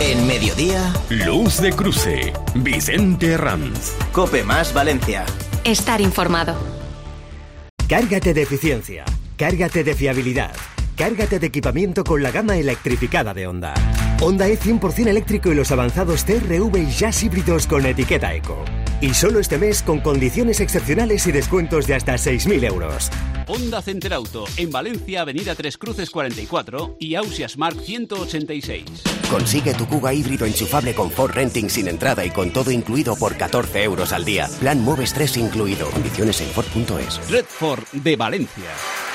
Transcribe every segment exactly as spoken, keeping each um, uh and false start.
En Mediodía, Luz de Cruce, Vicente Herranz. Cope Más Valencia. Estar informado. Cárgate de eficiencia, cárgate de fiabilidad, cárgate de equipamiento con la gama electrificada de Honda. Honda E cien por ciento eléctrico y los avanzados T R V y Jazz híbridos con etiqueta Eco. Y solo este mes con condiciones excepcionales y descuentos de hasta seis mil euros. Honda Center Auto, en Valencia, Avenida Tres Cruces cuarenta y cuatro y Ausia Smart ciento ochenta y seis. Consigue tu Kuga híbrido enchufable con Ford Renting sin entrada y con todo incluido por catorce euros al día. Plan Moves tres incluido. Condiciones en Ford punto es. Red Ford de Valencia.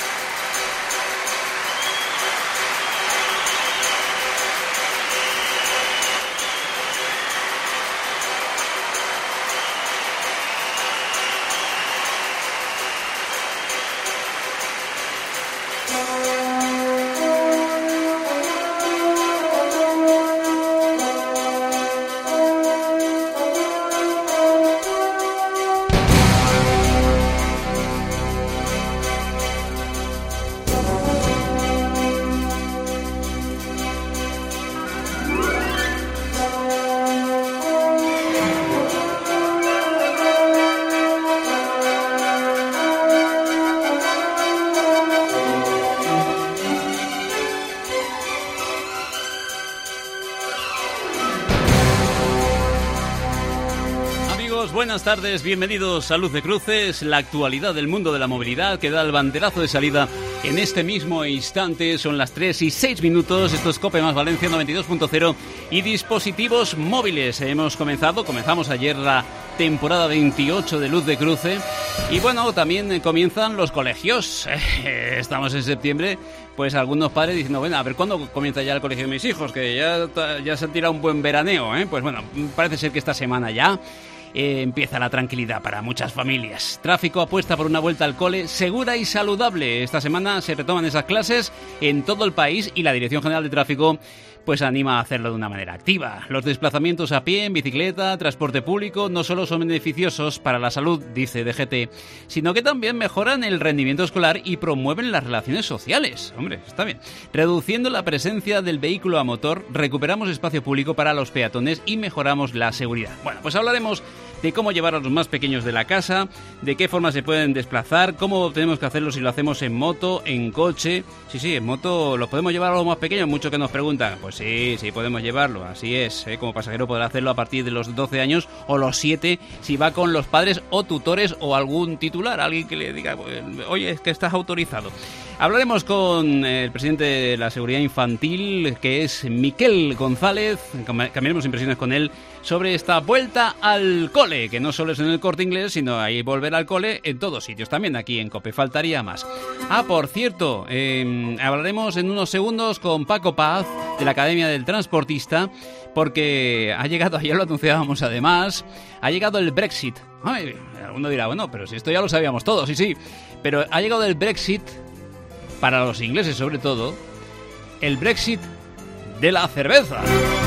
Buenas tardes, bienvenidos a Luz de Cruces, la actualidad del mundo de la movilidad que da el banderazo de salida en este mismo instante. Son las tres y seis minutos, esto es Cope Más Valencia noventa y dos punto cero y dispositivos móviles. Hemos comenzado, comenzamos ayer la temporada veintiocho de Luz de Cruce y bueno, también comienzan los colegios. Estamos en septiembre, pues algunos padres diciendo, bueno, a ver cuándo comienza ya el colegio de mis hijos, que ya, ya se ha tirado un buen veraneo, ¿eh? Pues bueno, parece ser que esta semana ya Eh, empieza la tranquilidad para muchas familias. Tráfico apuesta por una vuelta al cole segura y saludable. Esta semana se retoman esas clases en todo el país y la Dirección General de Tráfico pues anima a hacerlo de una manera activa. Los desplazamientos a pie, en bicicleta, transporte público no solo son beneficiosos para la salud, dice D G T, sino que también mejoran el rendimiento escolar y promueven las relaciones sociales. Hombre, está bien. Reduciendo la presencia del vehículo a motor, recuperamos espacio público para los peatones y mejoramos la seguridad. Bueno, pues hablaremos de cómo llevar a los más pequeños de la casa, de qué forma se pueden desplazar, cómo tenemos que hacerlo si lo hacemos en moto, en coche. Sí, sí, en moto los podemos llevar a los más pequeños, muchos que nos preguntan. Pues sí, sí podemos llevarlo, así es, ¿eh? Como pasajero podrá hacerlo a partir de los doce años o los siete si va con los padres o tutores o algún titular, alguien que le diga, oye, es que estás autorizado. Hablaremos con el presidente de la Seguridad Infantil, que es Miquel González, cambiaremos impresiones con él sobre esta vuelta al cole, que no solo es en el Corte Inglés, sino ahí volver al cole en todos sitios, también aquí en COPE, faltaría más. Ah, por cierto, eh, hablaremos en unos segundos con Paco Paz, de la Academia del Transportista, porque ha llegado, ayer lo anunciábamos además, ha llegado el Brexit. Ay, alguno dirá, bueno, pero si esto ya lo sabíamos todos, sí, sí, pero ha llegado el Brexit, para los ingleses sobre todo, el Brexit de la cerveza.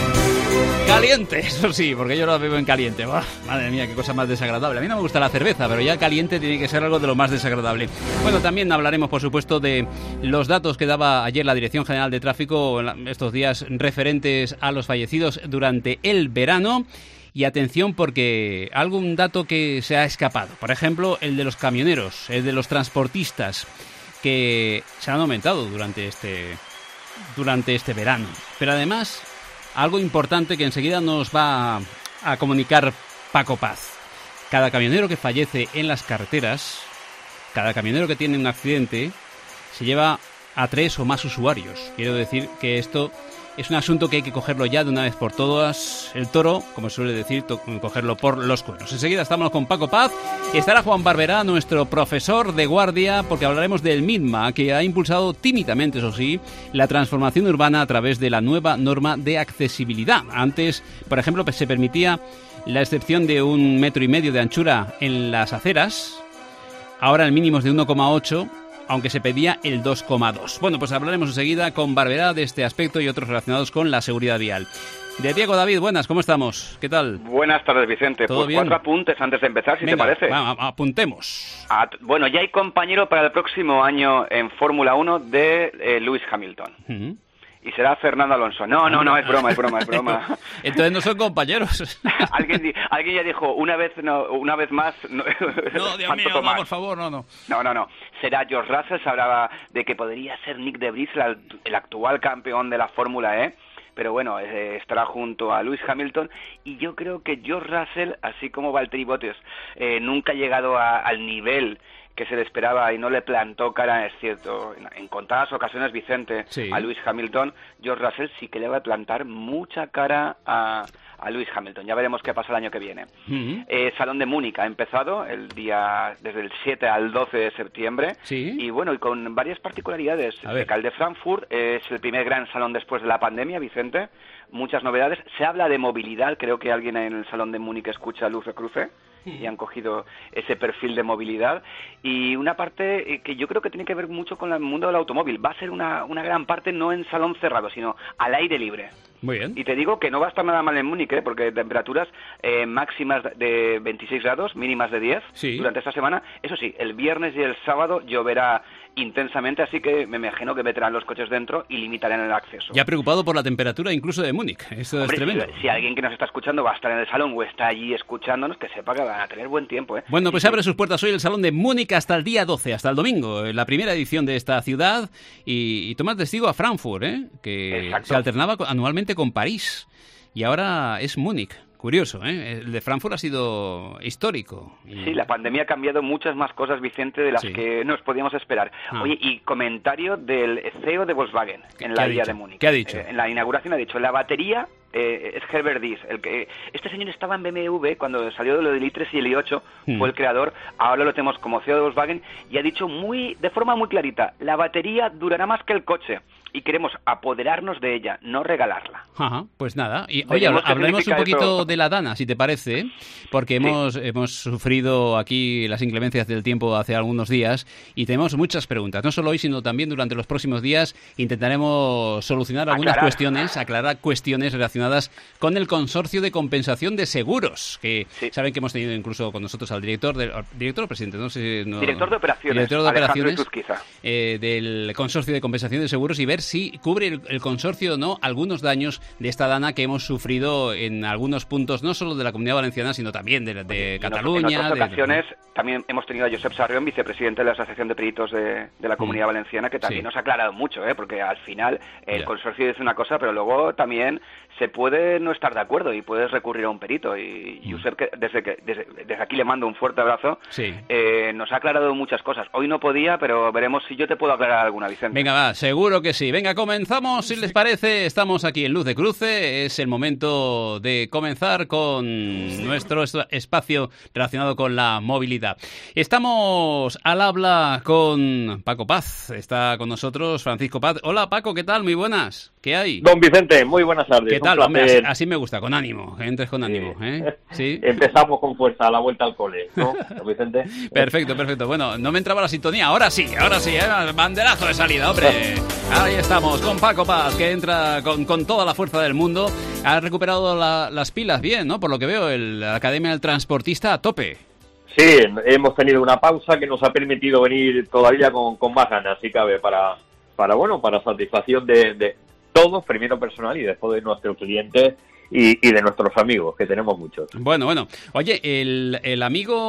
Caliente, eso sí, porque yo lo bebo en caliente. Bah, madre mía, qué cosa más desagradable. A mí no me gusta la cerveza, pero ya caliente tiene que ser algo de lo más desagradable. Bueno, también hablaremos, por supuesto, de los datos que daba ayer la Dirección General de Tráfico estos días referentes a los fallecidos durante el verano. Y atención, porque algún dato que se ha escapado. Por ejemplo, el de los camioneros, el de los transportistas, que se han aumentado durante este, durante este verano. Pero además, algo importante que enseguida nos va a, a comunicar Paco Paz. Cada camionero que fallece en las carreteras, cada camionero que tiene un accidente, se lleva a tres o más usuarios. Quiero decir que esto es un asunto que hay que cogerlo ya de una vez por todas. El toro, como suele decir, to- cogerlo por los cuernos. Enseguida estamos con Paco Paz. Estará Juan Barberá, nuestro profesor de guardia, porque hablaremos del MINMA, que ha impulsado tímidamente, eso sí, la transformación urbana a través de la nueva norma de accesibilidad. Antes, por ejemplo, se permitía la excepción de un metro y medio de anchura en las aceras. Ahora el mínimo es de uno coma ocho, aunque se pedía el dos coma dos. Bueno, pues hablaremos enseguida con Barberá de este aspecto y otros relacionados con la seguridad vial. De Diego, David, buenas, ¿cómo estamos? ¿Qué tal? Buenas tardes, Vicente. ¿Todo pues bien? Cuatro apuntes antes de empezar, si Venga, te parece. Va, apuntemos. Ah, bueno, ya hay compañero para el próximo año en Fórmula uno de eh, Lewis Hamilton. Uh-huh. y será Fernando Alonso. No, no, no, es broma, es broma, es broma. Entonces no son compañeros. alguien, alguien ya dijo, una vez no, una vez más... No, no Dios mío, no, por favor, no, no. No, no, no. Será George Russell, se hablaba de que podría ser Nick de Vries, el, el actual campeón de la Fórmula E, pero bueno, eh, estará junto a Lewis Hamilton, y yo creo que George Russell, así como Valtteri Bottas, eh, nunca ha llegado a, al nivel que se le esperaba y no le plantó cara, es cierto, en, en contadas ocasiones, Vicente, sí. a Lewis Hamilton. George Russell sí que le va a plantar mucha cara a, a Lewis Hamilton. Ya veremos qué pasa el año que viene. Uh-huh. eh, Salón de Múnich ha empezado el día desde el siete al doce de septiembre, ¿sí? Y bueno, y con varias particularidades. El de Frankfurt es el primer gran salón después de la pandemia, Vicente. Muchas novedades. Se habla de movilidad. Creo que alguien en el Salón de Múnich escucha Luz de Cruce y han cogido ese perfil de movilidad. Y una parte que yo creo que tiene que ver mucho con el mundo del automóvil. Va a ser una, una gran parte no en salón cerrado, sino al aire libre. Muy bien. Y te digo que no va a estar nada mal en Múnich, ¿eh? Porque temperaturas eh, máximas de veintiséis grados, mínimas de diez, sí. durante esta semana. Eso sí, el viernes y el sábado lloverá intensamente, así que me imagino que meterán los coches dentro y limitarán el acceso. Ya preocupado por la temperatura incluso de Múnich. Esto Hombre, es tremendo. Si, si alguien que nos está escuchando va a estar en el salón o está allí escuchándonos, que sepa que van a tener buen tiempo, ¿eh? Bueno, pues abre sus puertas hoy el Salón de Múnich hasta el día doce, hasta el domingo, la primera edición de esta ciudad, y, y toma testigo a Frankfurt, ¿eh? Que Exacto. se alternaba anualmente con París, y ahora es Múnich. Curioso, ¿eh? El de Frankfurt ha sido histórico. Y... Sí, la pandemia ha cambiado muchas más cosas, Vicente, de las sí. que nos podíamos esperar. Ah. Oye, y comentario del C E O de Volkswagen en la Día de Múnich. ¿Qué ha dicho? Eh, en la inauguración ha dicho, la batería eh, es Herbert Diess. El que, este señor estaba en B M W cuando salió de lo del i tres y el i ocho, hmm. fue el creador, ahora lo tenemos como C E O de Volkswagen, y ha dicho muy de forma muy clarita, la batería durará más que el coche. Y queremos apoderarnos de ella, no regalarla. Ajá, pues nada. Y oye, hablemos un poquito eso? de la Dana, si te parece, porque sí. hemos hemos sufrido aquí las inclemencias del tiempo hace algunos días y tenemos muchas preguntas. No solo hoy, sino también durante los próximos días intentaremos solucionar algunas aclarar. cuestiones, aclarar cuestiones relacionadas con el consorcio de compensación de seguros, que sí. saben que hemos tenido incluso con nosotros al director, del, director o presidente, no sé. No, director de operaciones, director de operaciones eh, del consorcio de compensación de seguros y ver si cubre el, el consorcio o no algunos daños de esta Dana que hemos sufrido en algunos puntos, no solo de la Comunidad Valenciana, sino también de, de Cataluña. En otras de, ocasiones de... también hemos tenido a Josep Sarrión, vicepresidente de la Asociación de Peritos de, de la Comunidad mm. Valenciana, que también sí. nos ha aclarado mucho, ¿eh? Porque al final el ya. consorcio dice una cosa, pero luego también se puede no estar de acuerdo y puedes recurrir a un perito. Y mm. Josep, que desde, que, desde, desde aquí le mando un fuerte abrazo, sí. eh, nos ha aclarado muchas cosas. Hoy no podía, pero veremos si yo te puedo aclarar alguna, Vicente. Venga, va, seguro que sí. Venga, comenzamos, si les parece. Estamos aquí en Luz de Cruce. Es el momento de comenzar con nuestro espacio relacionado con la movilidad. Estamos al habla con Paco Paz. Está con nosotros Francisco Paz. Hola, Paco, ¿qué tal? Muy buenas. ¿Qué hay? Don Vicente, muy buenas tardes. ¿Qué tal? Hombre, así, así me gusta, con ánimo. Que entres con ánimo. Sí. ¿eh? ¿Sí? Empezamos con fuerza a la vuelta al cole, ¿no, Don Vicente? Perfecto, perfecto. Bueno, no me entraba la sintonía. Ahora sí, ahora sí. ¿eh? Banderazo de salida, hombre. Ahí estamos con Paco Paz, que entra con, con toda la fuerza del mundo. Ha recuperado la, las pilas bien, ¿no? Por lo que veo, el, la Academia del Transportista a tope. Sí, hemos tenido una pausa que nos ha permitido venir todavía con, con más ganas, si cabe, para, para bueno, para satisfacción de, de todos, primero personal y después de nuestros clientes y, y de nuestros amigos, que tenemos muchos. Bueno, bueno. Oye, el, el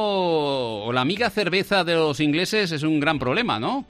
amigo o la amiga cerveza de los ingleses es un gran problema, ¿no?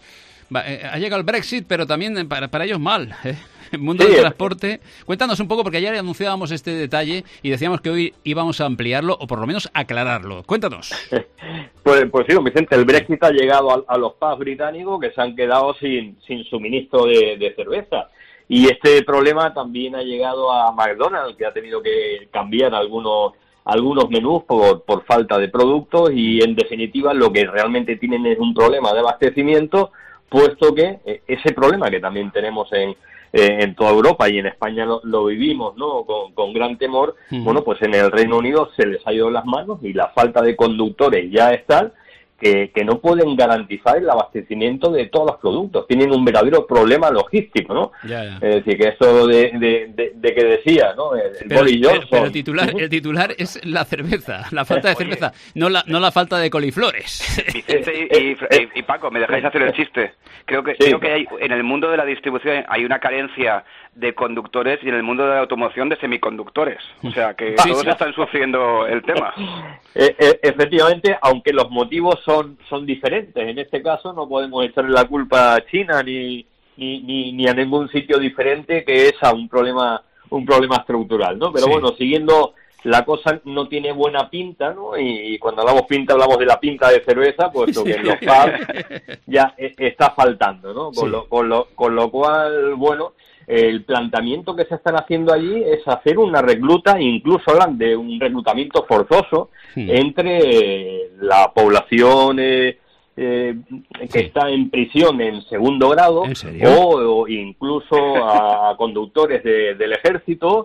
Ha llegado el Brexit, pero también para, para ellos mal, ¿eh? El mundo sí, del transporte. Cuéntanos un poco, porque ayer anunciábamos este detalle y decíamos que hoy íbamos a ampliarlo o por lo menos aclararlo. Cuéntanos. Pues, pues sí, don Vicente, el Brexit ha llegado a, a los pubs británicos que se han quedado sin, sin suministro de, de cerveza. Y este problema también ha llegado a McDonald's, que ha tenido que cambiar algunos algunos menús por, por falta de productos y, en definitiva, lo que realmente tienen es un problema de abastecimiento, puesto que eh, ese problema que también tenemos en, eh, en toda Europa y en España lo, lo vivimos, ¿no? Con, con gran temor, uh-huh. bueno, pues en el Reino Unido se les ha ido las manos y la falta de conductores ya es tal que, que no pueden garantizar el abastecimiento de todos los productos. Tienen un verdadero problema logístico, ¿no? Ya, ya. Es decir, que eso de, de, de, de que decía, ¿no? El, el pero, Boris Johnson. Pero, pero el, titular, el titular es la cerveza, la falta de cerveza, no la, no la falta de coliflores. Vicente y, y, y, y Paco, ¿me dejáis hacer el chiste? Creo que, sí. creo que hay, en el mundo de la distribución hay una carencia de conductores y en el mundo de la automoción de semiconductores. O sea, que sí, todos sí. están sufriendo el tema. Eh, eh, efectivamente, aunque los motivos son, son diferentes. En este caso no podemos echarle la culpa a China ni, ni, ni, ni a ningún sitio diferente, que es a un problema, un problema estructural, ¿no? Pero sí. bueno, siguiendo... La cosa no tiene buena pinta, ¿no? Y cuando hablamos pinta, hablamos de la pinta de cerveza, puesto que en los pubs ya está faltando, ¿no? Con, sí. lo, con, lo, con lo cual, bueno, el planteamiento que se están haciendo allí es hacer una recluta, incluso hablan de un reclutamiento forzoso sí. entre la población eh, eh, que sí. está en prisión en segundo grado, ¿En serio? o, o incluso a conductores de, del ejército,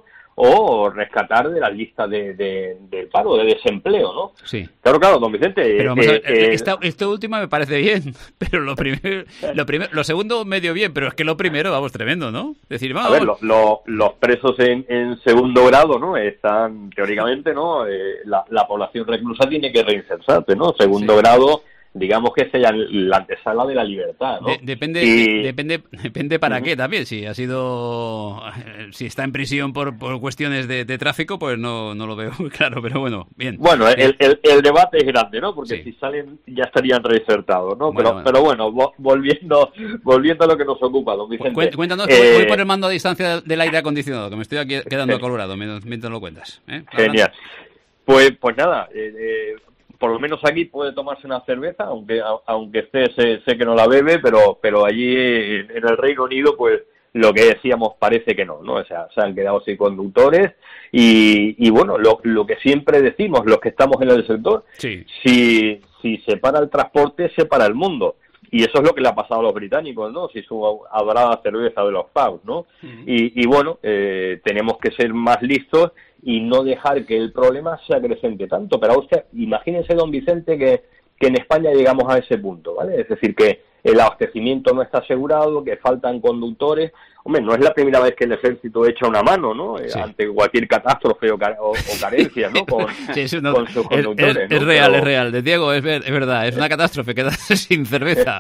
o rescatar de las listas de, de, del paro, de desempleo, ¿no? Sí. Claro, claro, don Vicente. Pero vamos eh, a ver, eh, esta, esto último me parece bien, pero lo primero, lo primero, lo segundo medio bien, pero es que lo primero, vamos, tremendo, ¿no? Es decir, vamos. A ver, lo, lo, los presos en, en segundo grado, ¿no? Están, teóricamente, ¿no? Eh, la, la población reclusa tiene que reinsertarse, ¿no? Segundo sí. grado, digamos que sea la antesala de la libertad, ¿no? De, depende, y... de, depende, depende para uh-huh. qué también. Si ha sido, si está en prisión por, por cuestiones de, de tráfico, pues no, no lo veo muy claro, pero bueno, bien. Bueno, el, el, el debate es grande, ¿no? Porque sí. si salen ya estarían reinsertados, ¿no? Bueno, pero, bueno. pero bueno, volviendo, volviendo a lo que nos ocupa, don Vicente. Cuéntanos, eh... que voy por el mando a distancia del aire acondicionado, que me estoy aquí quedando colorado mientras, mientras lo cuentas. ¿eh? Genial. Pues, pues nada, eh, eh, por lo menos aquí puede tomarse una cerveza, aunque aunque esté sé, sé que no la bebe, pero pero allí en el Reino Unido, pues lo que decíamos parece que no, ¿no? O sea, se han quedado sin conductores y, y bueno, lo, lo que siempre decimos, los que estamos en el sector, sí. si, si se para el transporte, se para el mundo. Y eso es lo que le ha pasado a los británicos, ¿no? Si su adorada cerveza de los pubs, ¿no? Uh-huh. Y, y bueno, eh, tenemos que ser más listos y no dejar que el problema se acrecente tanto. Pero usted, imagínense, don Vicente, que, que en España llegamos a ese punto, ¿vale? Es decir, que el abastecimiento no está asegurado, que faltan conductores. Hombre, no es la primera vez que el ejército echa una mano, ¿no? Sí. Ante cualquier catástrofe o, car- o, o carencia, ¿no? Con, sí, eso no, con sus conductores. Es, es, es ¿no? real, Pero... es real. De Diego, es, ver, es verdad, es una catástrofe, quedarse sin cerveza.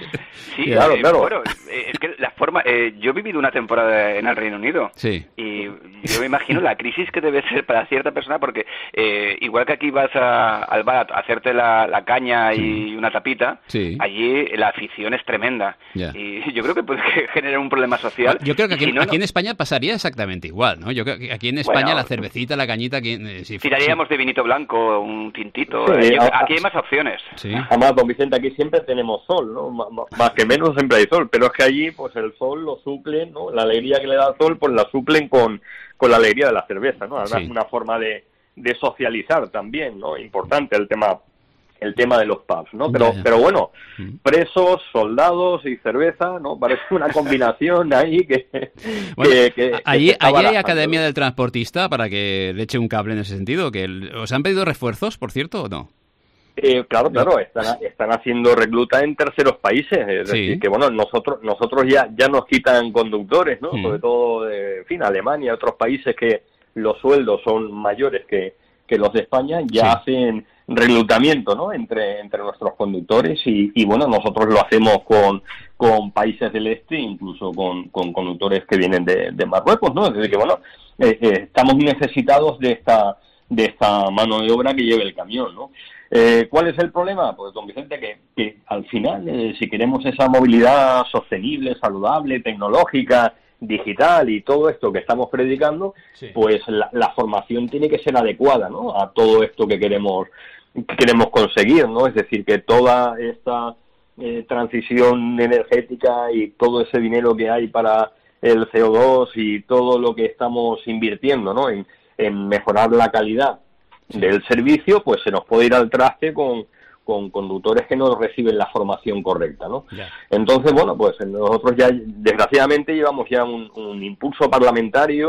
Sí, claro, eh, claro. Bueno, eh, es que la forma... Eh, yo he vivido una temporada en el Reino Unido. Sí. Y yo me imagino la crisis que debe ser para cierta persona, porque eh, igual que aquí vas a, al bar a hacerte la, la caña sí. y una tapita, sí. allí la afición es tremenda. Yeah. Y yo creo que puede generar un problema social. Yo creo que aquí, si no, aquí en España pasaría exactamente igual, ¿no? Yo creo que aquí en España bueno, la cervecita, la cañita... Aquí, eh, si tiraríamos sí. de vinito blanco, un tintito... Sí, eh, yo, a, aquí hay más opciones. Sí. Además, don Vicente, aquí siempre tenemos sol, ¿no? M- más que menos siempre hay sol, pero es que allí, pues el sol lo suplen, ¿no? La alegría que le da el sol, pues la suplen con, con la alegría de la cerveza, ¿no? Además, sí. una forma de, de socializar también, ¿no? Importante el tema el tema de los pubs, ¿no? Pero, pero bueno, presos, soldados y cerveza, ¿no? Parece una combinación ahí que... Bueno, que, que, allí, que allí hay Academia del Transportista para que le eche un cable en ese sentido. Que el, ¿os han pedido refuerzos, por cierto, o no? Eh, claro, claro, están, están haciendo recluta en terceros países, es sí. decir, que bueno, nosotros nosotros ya ya nos quitan conductores, ¿no? Mm. Sobre todo, de, en fin, Alemania, otros países que los sueldos son mayores que, que los de España, ya sí. hacen reclutamiento, ¿no? Entre entre nuestros conductores y, y bueno, nosotros lo hacemos con con países del este, incluso con, con conductores que vienen de, de Marruecos, ¿no? Es decir, que bueno, eh, eh, estamos necesitados de esta de esta mano de obra que lleve el camión, ¿no? Eh, ¿Cuál es el problema? Pues, don Vicente, que, que al final, eh, si queremos esa movilidad sostenible, saludable, tecnológica, digital y todo esto que estamos predicando, sí. pues la, la formación tiene que ser adecuada, ¿no? A todo esto que queremos que queremos conseguir, ¿no? Es decir, que toda esta eh, transición energética y todo ese dinero que hay para el C O dos y todo lo que estamos invirtiendo, ¿no? En, en mejorar la calidad del servicio, pues se nos puede ir al traste con, con conductores que no reciben la formación correcta, ¿no? Yeah. Entonces, bueno, pues nosotros ya, desgraciadamente, llevamos ya un, un impulso parlamentario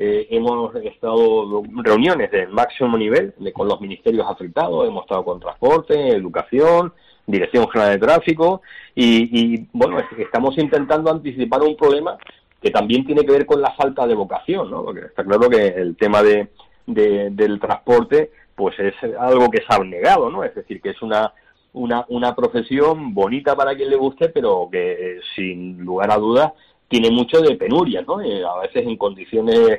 eh, hemos estado en reuniones del máximo nivel de, con los ministerios afectados, hemos estado con transporte, educación, Dirección General de Tráfico, y, y bueno, estamos intentando anticipar un problema que también tiene que ver con la falta de vocación, ¿no? Porque está claro que el tema de, de del transporte pues es algo que se ha negado, ¿no? Es decir, que es una una una profesión bonita para quien le guste, pero que eh, sin lugar a dudas tiene mucho de penuria, ¿no? Eh, a veces en condiciones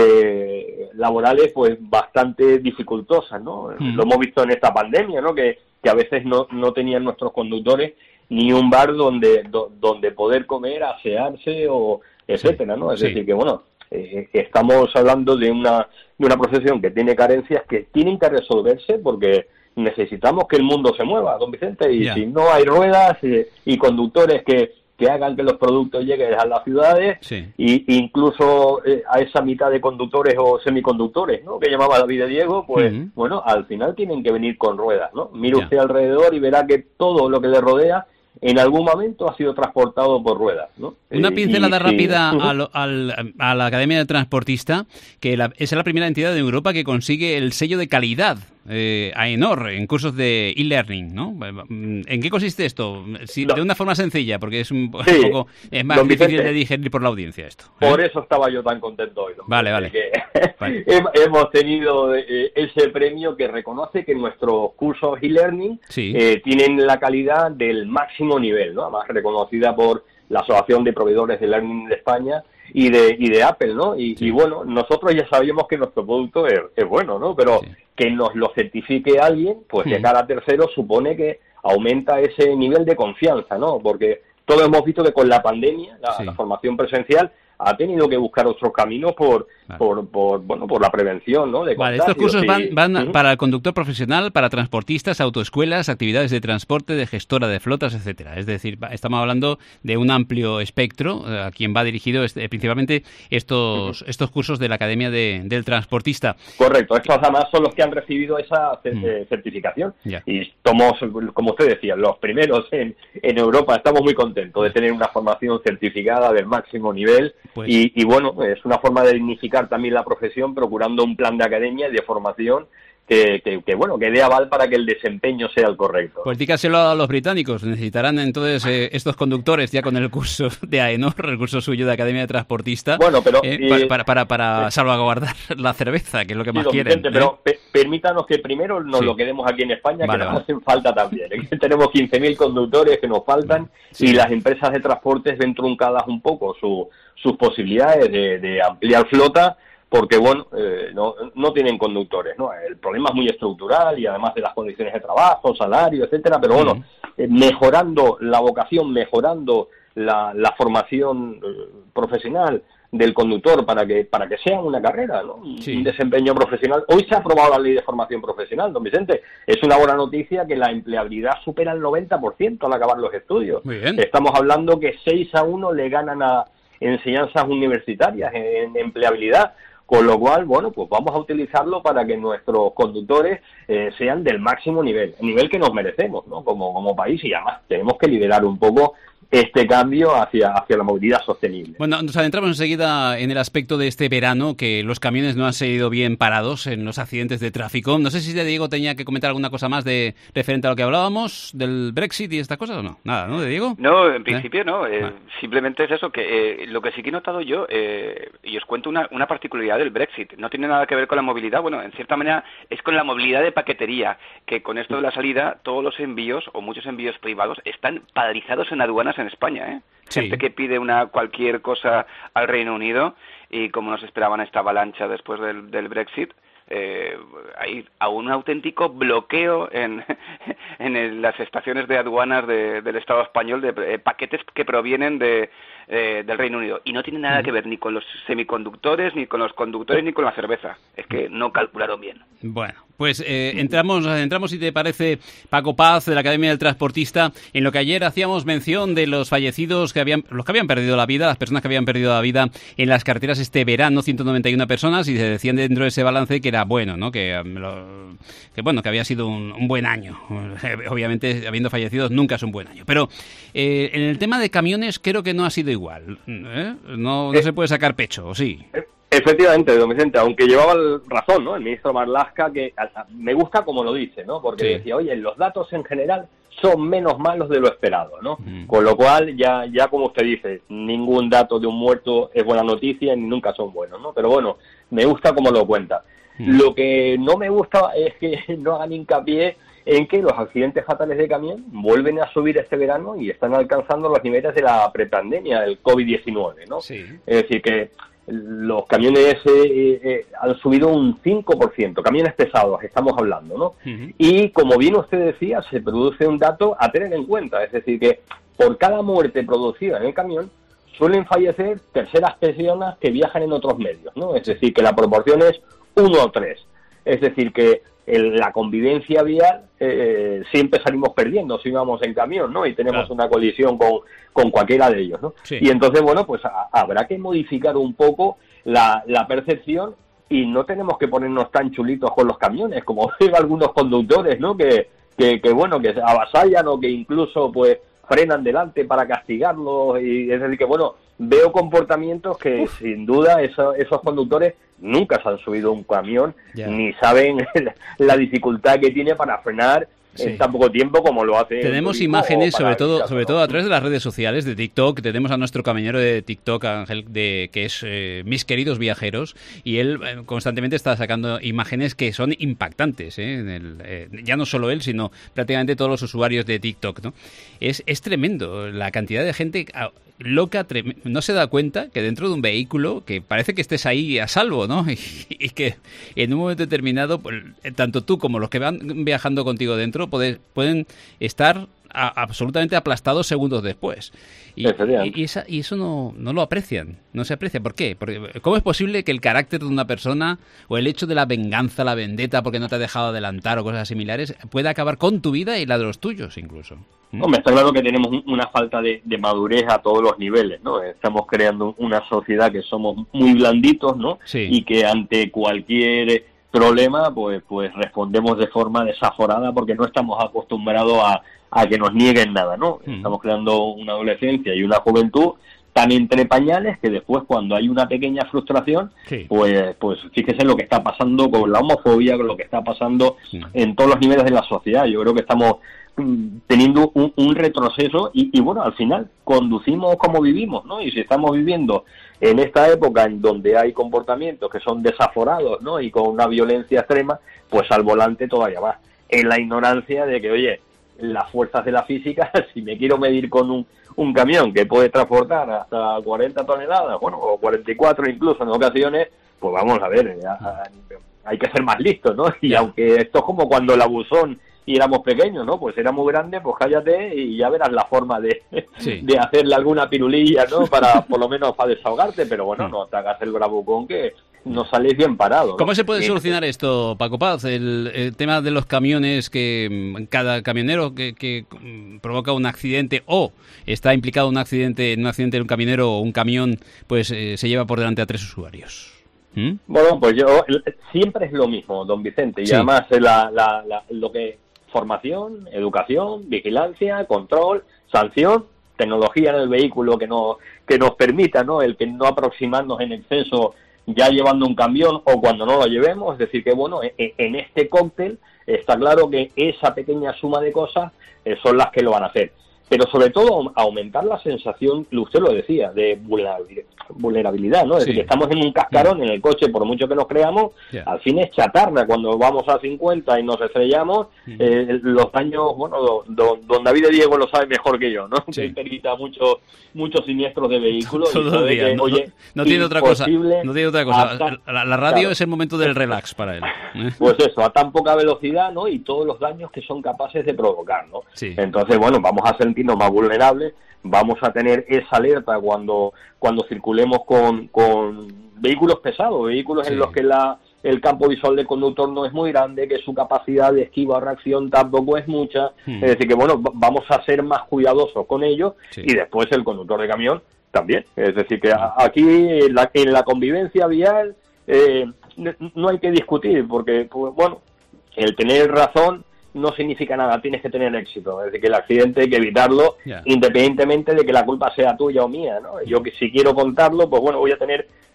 eh, laborales pues bastante dificultosas, ¿no? Mm. Lo hemos visto en esta pandemia, ¿no? Que, que a veces no, no tenían nuestros conductores ni un bar donde do, donde poder comer, asearse o etcétera, ¿no? Es sí. decir, que bueno, eh, estamos hablando de una de una profesión que tiene carencias que tienen que resolverse porque necesitamos que el mundo se mueva, don Vicente, y yeah. si no hay ruedas eh, y conductores que que hagan que los productos lleguen a las ciudades, sí. y incluso eh, a esa mitad de conductores o semiconductores, ¿no?, que llamaba David de Diego, pues, uh-huh. bueno, al final tienen que venir con ruedas, ¿no? Mire yeah. usted alrededor y verá que todo lo que le rodea en algún momento ha sido transportado por ruedas, ¿no? Una pincelada y, rápida sí. al, al, a la Academia de Transportista, que la, es la primera entidad de Europa que consigue el sello de calidad eh, AENOR en cursos de e-learning, ¿no? ¿En qué consiste esto? Si, no. De una forma sencilla, porque es un, sí. un poco es más don difícil Vicente, de digerir por la audiencia esto, ¿eh? Por eso estaba yo tan contento hoy, don Vale, vale. Que vale. hemos tenido eh, ese premio que reconoce que nuestros cursos e-learning sí. eh, tienen la calidad del máximo nivel, ¿no? Además reconocida por la Asociación de Proveedores de Learning de España y de y de Apple, ¿no? Y, sí. y bueno, nosotros ya sabíamos que nuestro producto es, es bueno, ¿no? Pero sí. que nos lo certifique alguien, pues de cara a terceros supone que aumenta ese nivel de confianza, ¿no? Porque todos hemos visto que con la pandemia, la, sí. la formación presencial ha tenido que buscar otros caminos por, vale. por, por bueno por la prevención, ¿no? De vale, estos cursos van, van uh-huh. para el conductor profesional, para transportistas, autoescuelas, actividades de transporte, de gestora de flotas, etcétera. Es decir, estamos hablando de un amplio espectro a quien va dirigido este, principalmente estos uh-huh. estos cursos de la Academia de, del Transportista. Correcto, estos además son los que han recibido esa uh-huh. certificación yeah. y somos, como usted decía, los primeros en, en Europa. Estamos muy contentos de tener una formación certificada del máximo nivel. Pues, y, y bueno, es una forma de dignificar también la profesión, procurando un plan de academia y de formación que, que, que bueno, que dé aval para que el desempeño sea el correcto. Pues dígaselo a los británicos, necesitarán entonces eh, estos conductores ya con el curso de AENOR, el curso suyo de Academia de Transportista, bueno, pero, eh, y, para, para, para salvaguardar la cerveza, que es lo que sí, más quieren. Vicente, ¿eh? Pero pe- permítanos que primero nos sí. lo quedemos aquí en España, vale, que nos vale. hacen falta también. Tenemos quince mil conductores que nos faltan sí. y las empresas de transportes ven truncadas un poco su, sus posibilidades de, de ampliar flota, porque, bueno, eh, no, no tienen conductores, ¿no? El problema es muy estructural y además de las condiciones de trabajo, salario, etcétera, pero bueno, uh-huh. eh, mejorando la vocación, mejorando la, la formación eh, profesional del conductor para que para que sea una carrera, ¿no? Sí. Un desempeño profesional. Hoy se ha aprobado la ley de formación profesional, don Vicente. Es una buena noticia que la empleabilidad supera el noventa por ciento al acabar los estudios. Muy bien. Estamos hablando que seis a uno le ganan a enseñanzas universitarias en, en empleabilidad. Con lo cual, bueno, pues vamos a utilizarlo para que nuestros conductores eh, sean del máximo nivel, el nivel que nos merecemos, ¿no? Como, como país, y además tenemos que liderar un poco este cambio hacia, hacia la movilidad sostenible. Bueno, nos adentramos enseguida en el aspecto de este verano, que los camiones no han seguido bien parados en los accidentes de tráfico. No sé si de Diego tenía que comentar alguna cosa más de referente a lo que hablábamos del Brexit y estas cosas o no. Nada, ¿no, de Diego? No, en principio ¿Eh? no. Eh, vale. Simplemente es eso, que eh, lo que sí que he notado yo, eh, y os cuento una, una particularidad del Brexit, no tiene nada que ver con la movilidad, bueno, en cierta manera es con la movilidad de paquetería, que con esto de la salida, todos los envíos, o muchos envíos privados, están paralizados en aduanas en España, ¿eh? Sí. Gente que pide una cualquier cosa al Reino Unido y como nos esperaban esta avalancha después del, del Brexit, eh, hay a un auténtico bloqueo en, en el, las estaciones de aduanas de, del Estado español de eh, paquetes que provienen de eh, del Reino Unido y no tiene nada que ver ni con los semiconductores, ni con los conductores, ni con la cerveza. Es que no calcularon bien. Bueno, pues eh, entramos, entramos, si te parece, Paco Paz, de la Academia del Transportista, en lo que ayer hacíamos mención de los fallecidos, que habían, los que habían perdido la vida, las personas que habían perdido la vida en las carreteras este verano, ciento noventa y una personas, y se decían dentro de ese balance que era bueno, ¿no? Que, lo, que bueno, que había sido un, un buen año. Obviamente, habiendo fallecidos, nunca es un buen año. Pero eh, en el tema de camiones creo que no ha sido igual, ¿eh? No, no se puede sacar pecho, ¿o sí? Efectivamente, don Vicente, aunque llevaba razón, ¿no? El ministro Marlaska, que me gusta como lo dice, ¿no? Porque sí. decía, oye, los datos en general son menos malos de lo esperado, ¿no? Mm. Con lo cual, ya, ya como usted dice, ningún dato de un muerto es buena noticia ni nunca son buenos, ¿no? Pero bueno, me gusta como lo cuenta. Mm. Lo que no me gusta es que no hagan hincapié en que los accidentes fatales de camión vuelven a subir este verano y están alcanzando los niveles de la prepandemia, del covid diecinueve, ¿no? Sí. Es decir, que los camiones eh, eh, han subido un cinco por ciento, camiones pesados estamos hablando, ¿no? Uh-huh. Y como bien usted decía, se produce un dato a tener en cuenta, es decir, que por cada muerte producida en el camión suelen fallecer terceras personas que viajan en otros medios, ¿no? Es decir, que la proporción es uno a tres, es decir, que en la convivencia vial eh, siempre salimos perdiendo si vamos en camión, ¿no? Y tenemos claro. una colisión con, con cualquiera de ellos, ¿no? Sí. Y entonces, bueno, pues a, habrá que modificar un poco la, la percepción y no tenemos que ponernos tan chulitos con los camiones, como veo algunos conductores, ¿no? Que, que, que, bueno, que avasallan o que incluso, pues, frenan delante para castigarlos. Y es decir, que, bueno, veo comportamientos que, Uf. sin duda, eso, esos conductores nunca se han subido a un camión, yeah. ni saben la, la dificultad que tiene para frenar sí. en tan poco tiempo como lo hace. Tenemos imágenes, sobre todo caso, sobre ¿no? todo a través de las redes sociales, de TikTok. Tenemos a nuestro camionero de TikTok, Ángel, de, que es eh, Mis Queridos Viajeros, y él eh, constantemente está sacando imágenes que son impactantes, ¿eh? En el, eh, ya no solo él, sino prácticamente todos los usuarios de TikTok, ¿no? Es, es tremendo la cantidad de gente loca, trem- no se da cuenta que dentro de un vehículo que parece que estés ahí a salvo, ¿no? Y, y que en un momento determinado, pues, tanto tú como los que van viajando contigo dentro puede, pueden estar a, absolutamente aplastados segundos después. Y, y, y, esa, y eso no, no lo aprecian, no se aprecia. ¿Por qué? Porque ¿cómo es posible que el carácter de una persona o el hecho de la venganza, la vendetta porque no te ha dejado adelantar o cosas similares pueda acabar con tu vida y la de los tuyos incluso? ¿Mm? Hombre, está claro que tenemos una falta de, de madurez a todos los niveles, ¿no? Estamos creando una sociedad que somos muy blanditos, ¿no? Sí. Y que ante cualquier problema, pues, pues respondemos de forma desaforada porque no estamos acostumbrados a a que nos nieguen nada, ¿no? Mm. Estamos creando una adolescencia y una juventud tan entre pañales que después cuando hay una pequeña frustración, sí. pues pues fíjese lo que está pasando con la homofobia, con lo que está pasando sí. en todos los niveles de la sociedad. Yo creo que estamos mm, teniendo un, un retroceso y, y bueno, al final conducimos como vivimos, ¿no? Y si estamos viviendo en esta época en donde hay comportamientos que son desaforados, ¿no? Y con una violencia extrema, pues al volante todavía más. En la ignorancia de que, oye, las fuerzas de la física, si me quiero medir con un, un camión que puede transportar hasta cuarenta toneladas, bueno, o cuarenta y cuatro incluso en ocasiones, pues vamos a ver, ya, hay que ser más listos, ¿no? Y aunque esto es como cuando el abusón y éramos pequeños, ¿no? Pues era muy grande, pues cállate y ya verás la forma de, sí. de hacerle alguna pirulilla, ¿no? Para, por lo menos para desahogarte, pero bueno, no te hagas el bravucón que no salís bien parado, ¿no? ¿Cómo se puede solucionar esto, Paco Paz? El, el tema de los camiones, que cada camionero que, que provoca un accidente o está implicado en un accidente, en un accidente de un camionero o un camión, pues eh, se lleva por delante a tres usuarios. ¿Mm? Bueno, pues yo siempre es lo mismo, don Vicente, y sí. además la, la, la, lo que formación, educación, vigilancia, control, sanción, tecnología en el vehículo que no que nos permita, ¿no? El que no aproximarnos en exceso ya llevando un camión o cuando no lo llevemos, es decir que bueno, en este cóctel está claro que esa pequeña suma de cosas eh, son las que lo van a hacer. Pero sobre todo aumentar la sensación, usted lo decía, de vulnerabilidad, ¿no? Es sí. decir, que estamos en un cascarón en el coche, por mucho que nos creamos, yeah. al fin es chatarra. Cuando vamos a cincuenta y nos estrellamos, mm. eh, los daños, bueno, don, don, don David de Diego lo sabe mejor que yo, ¿no? Sí. Que evita muchos muchos siniestros de vehículos. Todo el día, que, no, oye, no, no tiene otra cosa. No tiene otra cosa. Hasta, la, la radio claro. es el momento del relax para él. ¿eh? Pues eso, a tan poca velocidad, ¿no? Y todos los daños que son capaces de provocar, ¿no? Sí. Entonces, bueno, vamos a sentirnos más vulnerables, vamos a tener esa alerta cuando cuando circulemos con, con vehículos pesados, vehículos sí. en los que la el campo visual del conductor no es muy grande, que su capacidad de esquiva o reacción tampoco es mucha, hmm. es decir que bueno, vamos a ser más cuidadosos con ellos sí. y después el conductor de camión también, es decir que aquí en la, en la convivencia vial eh, no hay que discutir, porque pues, bueno, el tener razón no significa nada, tienes que tener éxito, es decir, que el accidente hay que evitarlo, yeah. independientemente de que la culpa sea tuya o mía, ¿no? Yo que si quiero contarlo, pues bueno, voy a tener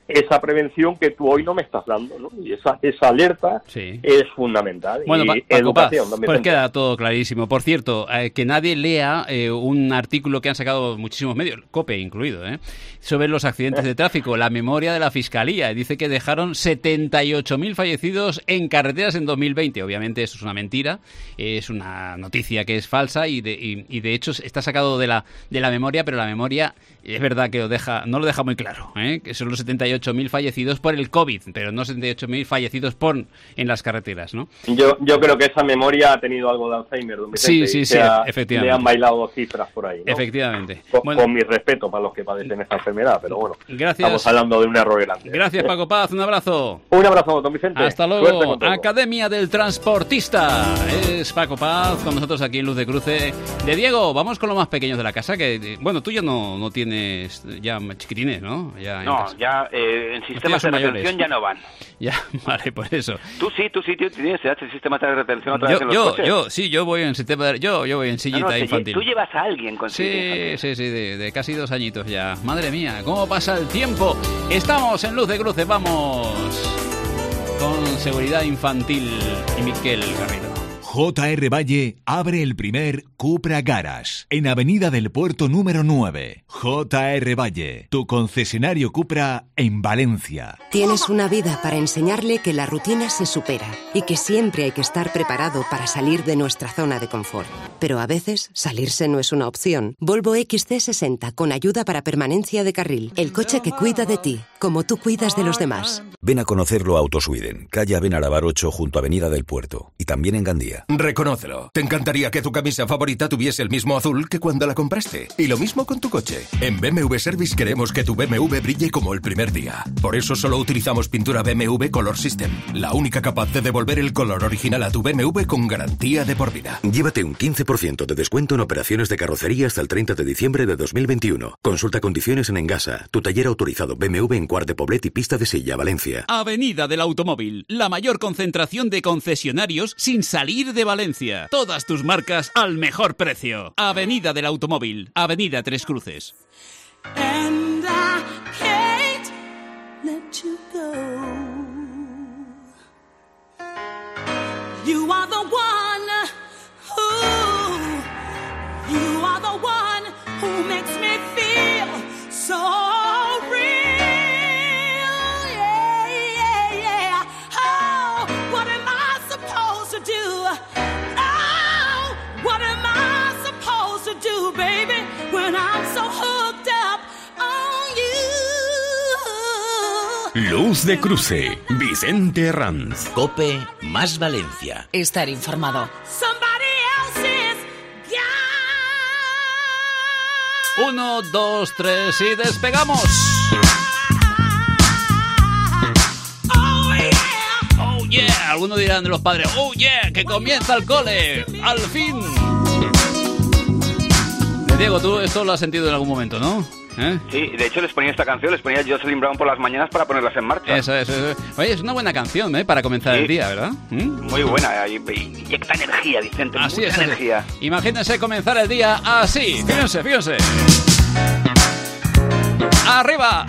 esa prevención que tú hoy no me estás dando, ¿no? Y esa, esa alerta sí. es fundamental. Bueno, y pa Paco educación, Paz, pues queda todo clarísimo. Por cierto, eh, que nadie lea eh, un artículo que han sacado muchísimos medios, COPE incluido, ¿eh? sobre los accidentes de tráfico, la memoria de la Fiscalía. Dice que dejaron setenta y ocho mil fallecidos en carreteras en dos mil veinte. Obviamente eso es una mentira, es una noticia que es falsa y de, y, y de hecho está sacado de la, de la memoria, pero la memoria es verdad que lo deja, no lo deja muy claro, ¿eh? Que son los setenta y ocho mil fallecidos por el COVID, pero no setenta y ocho mil fallecidos por en las carreteras, ¿no? Yo yo creo que esa memoria ha tenido algo de Alzheimer, don Vicente, sí, sí, sí, ha, efectivamente. Le han bailado cifras por ahí, ¿no? Efectivamente. Con, bueno, con mi respeto para los que padecen esta enfermedad, pero bueno, gracias. Estamos hablando de un error grande. Gracias, Paco Paz, un abrazo. Un abrazo, don Vicente. Hasta luego. Academia del Transportista. Es Paco Paz con nosotros aquí en Luz de Cruce. De Diego, vamos con los más pequeños de la casa, que bueno, tú ya no, no tienes ya chiquitines, ¿no? Ya no, ya eh, en sistemas de retención ya no van. Ya, vale, por eso. Tú sí, tú sí, tío, tienes el sistema de retención otra vez yo, en los yo, coches. Yo, sí, yo voy en sistema de, yo, yo voy en sillita no, no, infantil. Tú llevas a alguien con Sí, sillita sí, sí, de, de casi dos añitos ya. Madre mía, cómo pasa el tiempo. Estamos en Luz de Cruce, vamos con seguridad infantil y Miquel Garrido. J R Valle abre el primer Cupra Garage en Avenida del Puerto número nueve. J R Valle, tu concesionario Cupra en Valencia. Tienes una vida para enseñarle que la rutina se supera y que siempre hay que estar preparado para salir de nuestra zona de confort. Pero a veces salirse no es una opción. Volvo X C sesenta con ayuda para permanencia de carril. El coche que cuida de ti, como tú cuidas de los demás. Ven a conocerlo a Autosweden, calle Abenarabar ocho junto a Avenida del Puerto y también en Gandía. Reconócelo. Te encantaría que tu camisa favorita tuviese el mismo azul que cuando la compraste. Y lo mismo con tu coche. En B M W Service queremos que tu B M W brille como el primer día. Por eso solo utilizamos pintura B M W Color System, la única capaz de devolver el color original a tu B M W con garantía de por vida. Llévate un quince por ciento de descuento en operaciones de carrocería hasta el treinta de diciembre de dos mil veintiuno. Consulta condiciones en Engasa, tu taller autorizado B M W en Quart de Poblet y Pista de Silla, Valencia. Avenida del Automóvil, la mayor concentración de concesionarios sin salir de Valencia. Todas tus marcas al mejor precio. Avenida del Automóvil, Avenida Tres Cruces. And I can't let you go. You are the one who, you are the one who makes me feel so Luz de Cruce, Vicente Ranz. COPE más Valencia. Estar informado. Uno, dos, tres y despegamos. Oh yeah, algunos dirán de los padres, oh yeah, que comienza el cole, al fin. Diego, tú esto lo has sentido en algún momento, ¿no? ¿Eh? Sí, de hecho les ponía esta canción, les ponía Jocelyn Brown por las mañanas para ponerlas en marcha. Eso, eso, eso. Oye, es una buena canción, ¿eh? Para comenzar sí. el día, ¿verdad? ¿Mm? Muy buena, inyecta energía, Vicente, así mucha es, energía. Así. Imagínense comenzar el día así, fíjense, fíjense. ¡Arriba!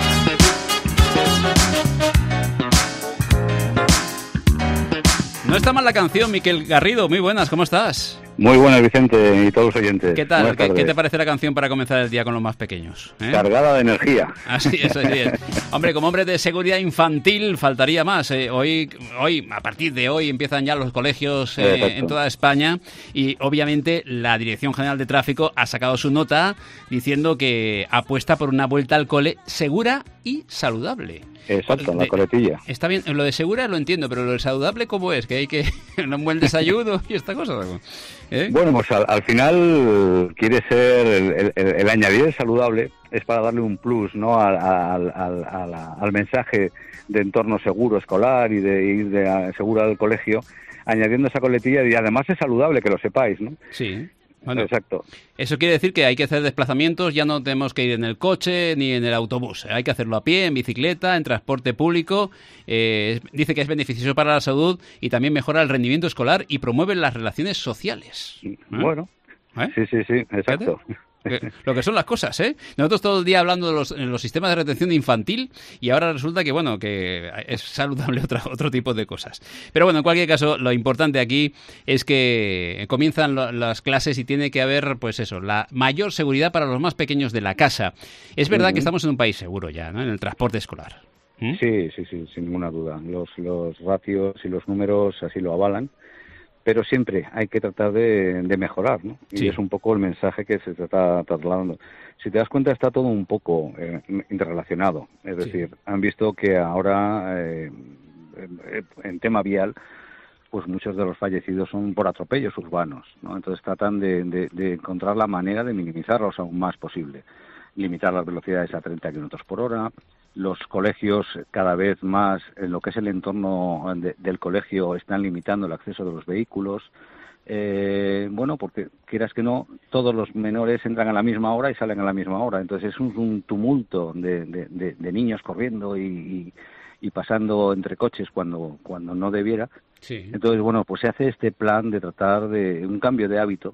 No está mal la canción, Miquel Garrido, muy buenas, ¿cómo estás? Muy buenas, Vicente, y todos los oyentes. ¿Qué tal? ¿Qué, ¿Qué te parece la canción para comenzar el día con los más pequeños? ¿Eh? Cargada de energía. Así es, así es. Hombre, como hombre de seguridad infantil faltaría más. ¿eh? Hoy, hoy, a partir de hoy, empiezan ya los colegios eh, en toda España y, obviamente, la Dirección General de Tráfico ha sacado su nota diciendo que apuesta por una vuelta al cole segura y saludable. Exacto, en la coletilla. Está bien, lo de segura lo entiendo, pero lo de saludable, ¿cómo es? Que hay que un buen desayuno y esta cosa. ¿Eh? Bueno, pues al, al final quiere ser el, el, el añadir saludable es para darle un plus, ¿no? al, al, al, al, al mensaje de entorno seguro escolar y de ir de, de seguro al colegio, añadiendo esa coletilla y además es saludable, que lo sepáis, ¿no? Sí. Bueno, exacto. Eso quiere decir que hay que hacer desplazamientos, ya no tenemos que ir en el coche ni en el autobús. Hay que hacerlo a pie, en bicicleta, en transporte público. Eh, dice que es beneficioso para la salud y también mejora el rendimiento escolar y promueve las relaciones sociales. ¿Eh? Bueno, ¿Eh? sí, sí, sí, exacto. Lo que son las cosas, ¿eh? Nosotros todo el día hablando de los, los sistemas de retención infantil y ahora resulta que, bueno, que es saludable otra, otro tipo de cosas. Pero bueno, en cualquier caso, lo importante aquí es que comienzan lo, las clases y tiene que haber, pues eso, la mayor seguridad para los más pequeños de la casa. Es verdad uh-huh. que estamos en un país seguro ya, ¿no? En el transporte escolar. ¿Mm? Sí, sí, sí, sin ninguna duda. Los, los ratios y los números así lo avalan. Pero siempre hay que tratar de, de mejorar, ¿no? Y sí. es un poco el mensaje que se está trasladando. Si te das cuenta, está todo un poco eh, interrelacionado. Es decir, sí. han visto que ahora, eh, en tema vial, pues muchos de los fallecidos son por atropellos urbanos, ¿no? Entonces tratan de, de, de encontrar la manera de minimizarlos aún más posible. Limitar las velocidades a treinta kilómetros por hora. Los colegios cada vez más, en lo que es el entorno de, del colegio, están limitando el acceso de los vehículos. Eh, bueno, porque quieras que no, todos los menores entran a la misma hora y salen a la misma hora. Entonces es un, un tumulto de, de, de, de niños corriendo y, y, y pasando entre coches cuando, cuando no debiera. Sí. Entonces, bueno, pues se hace este plan de tratar de un cambio de hábito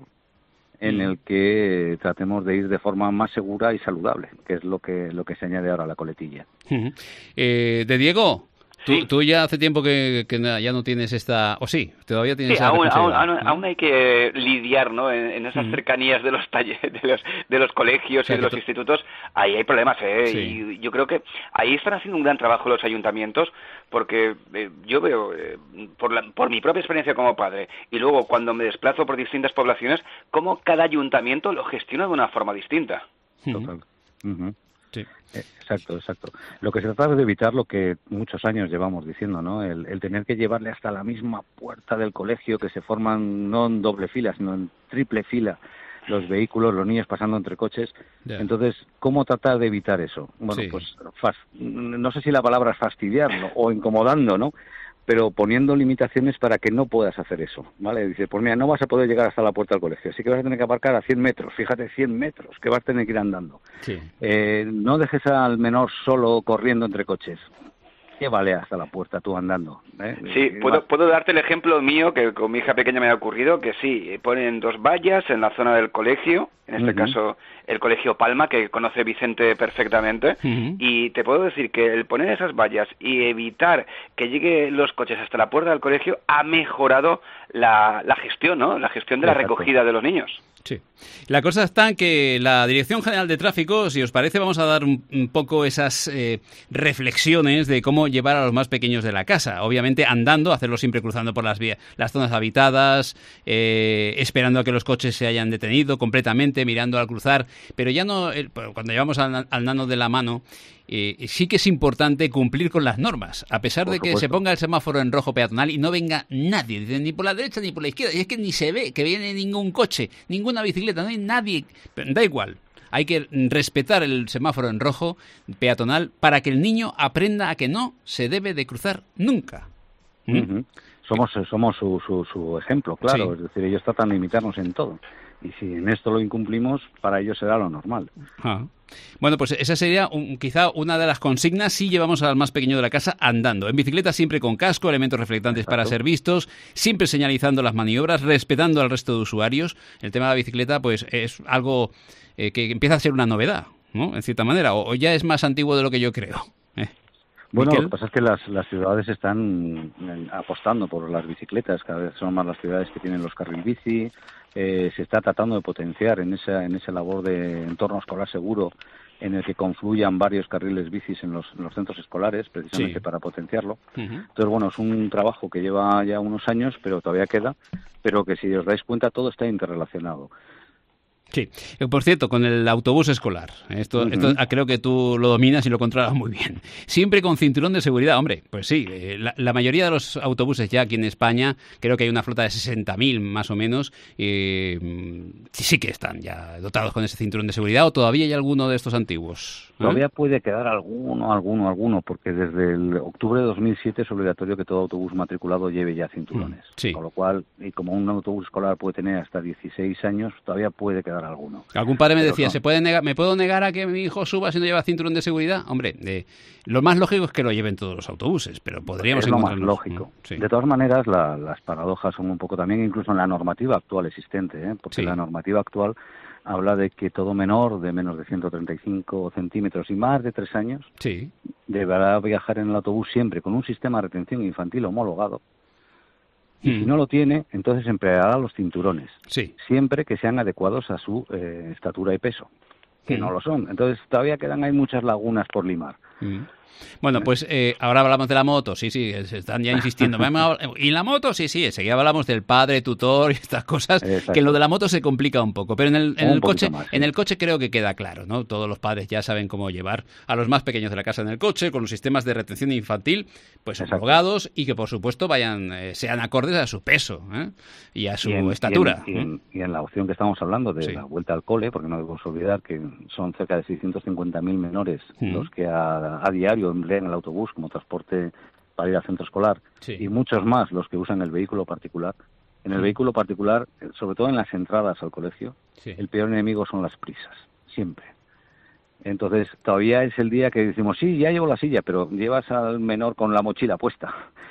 en el que tratemos de ir de forma más segura y saludable, que es lo que lo que se añade ahora a la coletilla. Uh-huh. Eh, de Diego, tú, sí. tú ya hace tiempo que, que ya no tienes esta... ¿O sí? ¿Todavía tienes sí, esa aún, aún, responsabilidad? aún, aún hay que lidiar, ¿no? En, en esas uh-huh. cercanías de los talleres, de los, de los colegios o sea, y de los tú... institutos, ahí hay problemas, ¿eh? Sí. Y yo creo que ahí están haciendo un gran trabajo los ayuntamientos, porque eh, yo veo, eh, por, la, por mi propia experiencia como padre, y luego cuando me desplazo por distintas poblaciones, cómo cada ayuntamiento lo gestiona de una forma distinta. Total. Uh-huh. Sí. Exacto, exacto. Lo que se trata es de evitar lo que muchos años llevamos diciendo, ¿no? El, el tener que llevarle hasta la misma puerta del colegio, que se forman no en doble fila, sino en triple fila, los vehículos, los niños pasando entre coches. Yeah. Entonces, ¿cómo tratar de evitar eso? Bueno, sí. pues fast, no sé si la palabra es fastidiarlo o incomodando, ¿no? Pero poniendo limitaciones para que no puedas hacer eso, ¿vale? Dice, pues mira, no vas a poder llegar hasta la puerta del colegio, así que vas a tener que aparcar a cien metros, fíjate, cien metros, que vas a tener que ir andando. Sí. Eh, no dejes al menor solo corriendo entre coches. ¿Qué vale hasta la puerta tú andando? ¿eh? Sí, puedo, puedo darte el ejemplo mío que con mi hija pequeña me ha ocurrido, que sí, ponen dos vallas en la zona del colegio, en este uh-huh. caso el Colegio Palma, que conoce Vicente perfectamente, uh-huh. y te puedo decir que el poner esas vallas y evitar que lleguen los coches hasta la puerta del colegio ha mejorado la, la gestión, ¿no? La gestión de la Exacto. recogida de los niños. Sí. La cosa está en que la Dirección General de Tráfico, si os parece, vamos a dar un, un poco esas eh, reflexiones de cómo llevar a los más pequeños de la casa. Obviamente andando, hacerlo siempre cruzando por las vías, las zonas habitadas, eh, esperando a que los coches se hayan detenido completamente, mirando al cruzar. Pero ya no, eh, cuando llevamos al, al nano de la mano, Eh, sí que es importante cumplir con las normas, a pesar por de que supuesto. Se ponga el semáforo en rojo peatonal y no venga nadie, ni por la derecha ni por la izquierda, y es que ni se ve que viene ningún coche, ninguna bicicleta, no hay nadie, da igual. Hay que respetar el semáforo en rojo peatonal para que el niño aprenda a que no se debe de cruzar nunca. ¿Mm? Uh-huh. Somos, somos su, su, su ejemplo, claro, sí. Es decir, ellos tratan de imitarnos en todo. Y si en esto lo incumplimos, para ellos será lo normal. Ah. Bueno, pues esa sería un, quizá una de las consignas si llevamos al más pequeño de la casa andando. En bicicleta siempre con casco, elementos reflectantes Exacto. para ser vistos, siempre señalizando las maniobras, respetando al resto de usuarios. El tema de la bicicleta pues es algo eh, que empieza a ser una novedad, ¿no? En cierta manera, o, o ya es más antiguo de lo que yo creo. ¿Eh? Bueno, Miquel. Lo que pasa es que las, las ciudades están apostando por las bicicletas, cada vez son más las ciudades que tienen los carril bici. Eh, se está tratando de potenciar en esa en esa labor de entorno escolar seguro, en el que confluyan varios carriles bicis en los, en los centros escolares, precisamente sí. para potenciarlo. Uh-huh. Entonces, bueno, es un trabajo que lleva ya unos años, pero todavía queda, pero que si os dais cuenta todo está interrelacionado. Sí. Por cierto, con el autobús escolar, esto, uh-huh. esto creo que tú lo dominas y lo controlas muy bien. Siempre con cinturón de seguridad, hombre, pues sí, la, la mayoría de los autobuses ya aquí en España, creo que hay una flota de sesenta mil más o menos, y sí que están ya dotados con ese cinturón de seguridad, ¿o todavía hay alguno de estos antiguos? ¿Eh? Todavía puede quedar alguno, alguno, alguno, porque desde el octubre de dos mil siete es obligatorio que todo autobús matriculado lleve ya cinturones. Sí. Con lo cual, y como un autobús escolar puede tener hasta dieciséis años, todavía puede quedar alguno. Algún padre me Pero decía, son... ¿se puede negar, ¿me puedo negar a que mi hijo suba si no lleva cinturón de seguridad? Hombre, de, lo más lógico es que lo lleven todos los autobuses, pero podríamos es lo más encontrarnos... lógico. Sí. De todas maneras, la, las paradojas son un poco también, incluso en la normativa actual existente, ¿eh? porque sí. la normativa actual habla de que todo menor de menos de ciento treinta y cinco centímetros y más de tres años sí. deberá viajar en el autobús siempre con un sistema de retención infantil homologado. Y Mm. si no lo tiene, entonces empleará los cinturones, Sí. siempre que sean adecuados a su eh, estatura y peso, que Mm. no lo son. Entonces todavía quedan ahí muchas lagunas por limar. Mm. Bueno, pues eh, ahora hablamos de la moto, sí, sí, se están ya insistiendo. ¿Y la moto? Sí, sí, enseguida hablamos del padre, tutor y estas cosas, Exacto. que lo de la moto se complica un poco, pero en el, en Un el coche poquito más, sí. en el coche creo que queda claro, ¿no? Todos los padres ya saben cómo llevar a los más pequeños de la casa en el coche, con los sistemas de retención infantil, pues Exacto. homologados y que por supuesto vayan eh, sean acordes a su peso, ¿eh? Y a su Y en, estatura. Y en, y, en, y en la opción que estamos hablando de Sí. la vuelta al cole, porque no debemos olvidar que son cerca de seiscientos cincuenta mil menores Mm. los que a, a diario emplean el autobús como transporte para ir al centro escolar, Sí. y muchos más los que usan el vehículo particular. En el vehículo particular, eh, sobre todo en las entradas al colegio, Sí. el peor enemigo son las prisas, siempre. Entonces, todavía es el día que decimos, sí, ya llevo la silla, pero llevas al menor con la mochila puesta.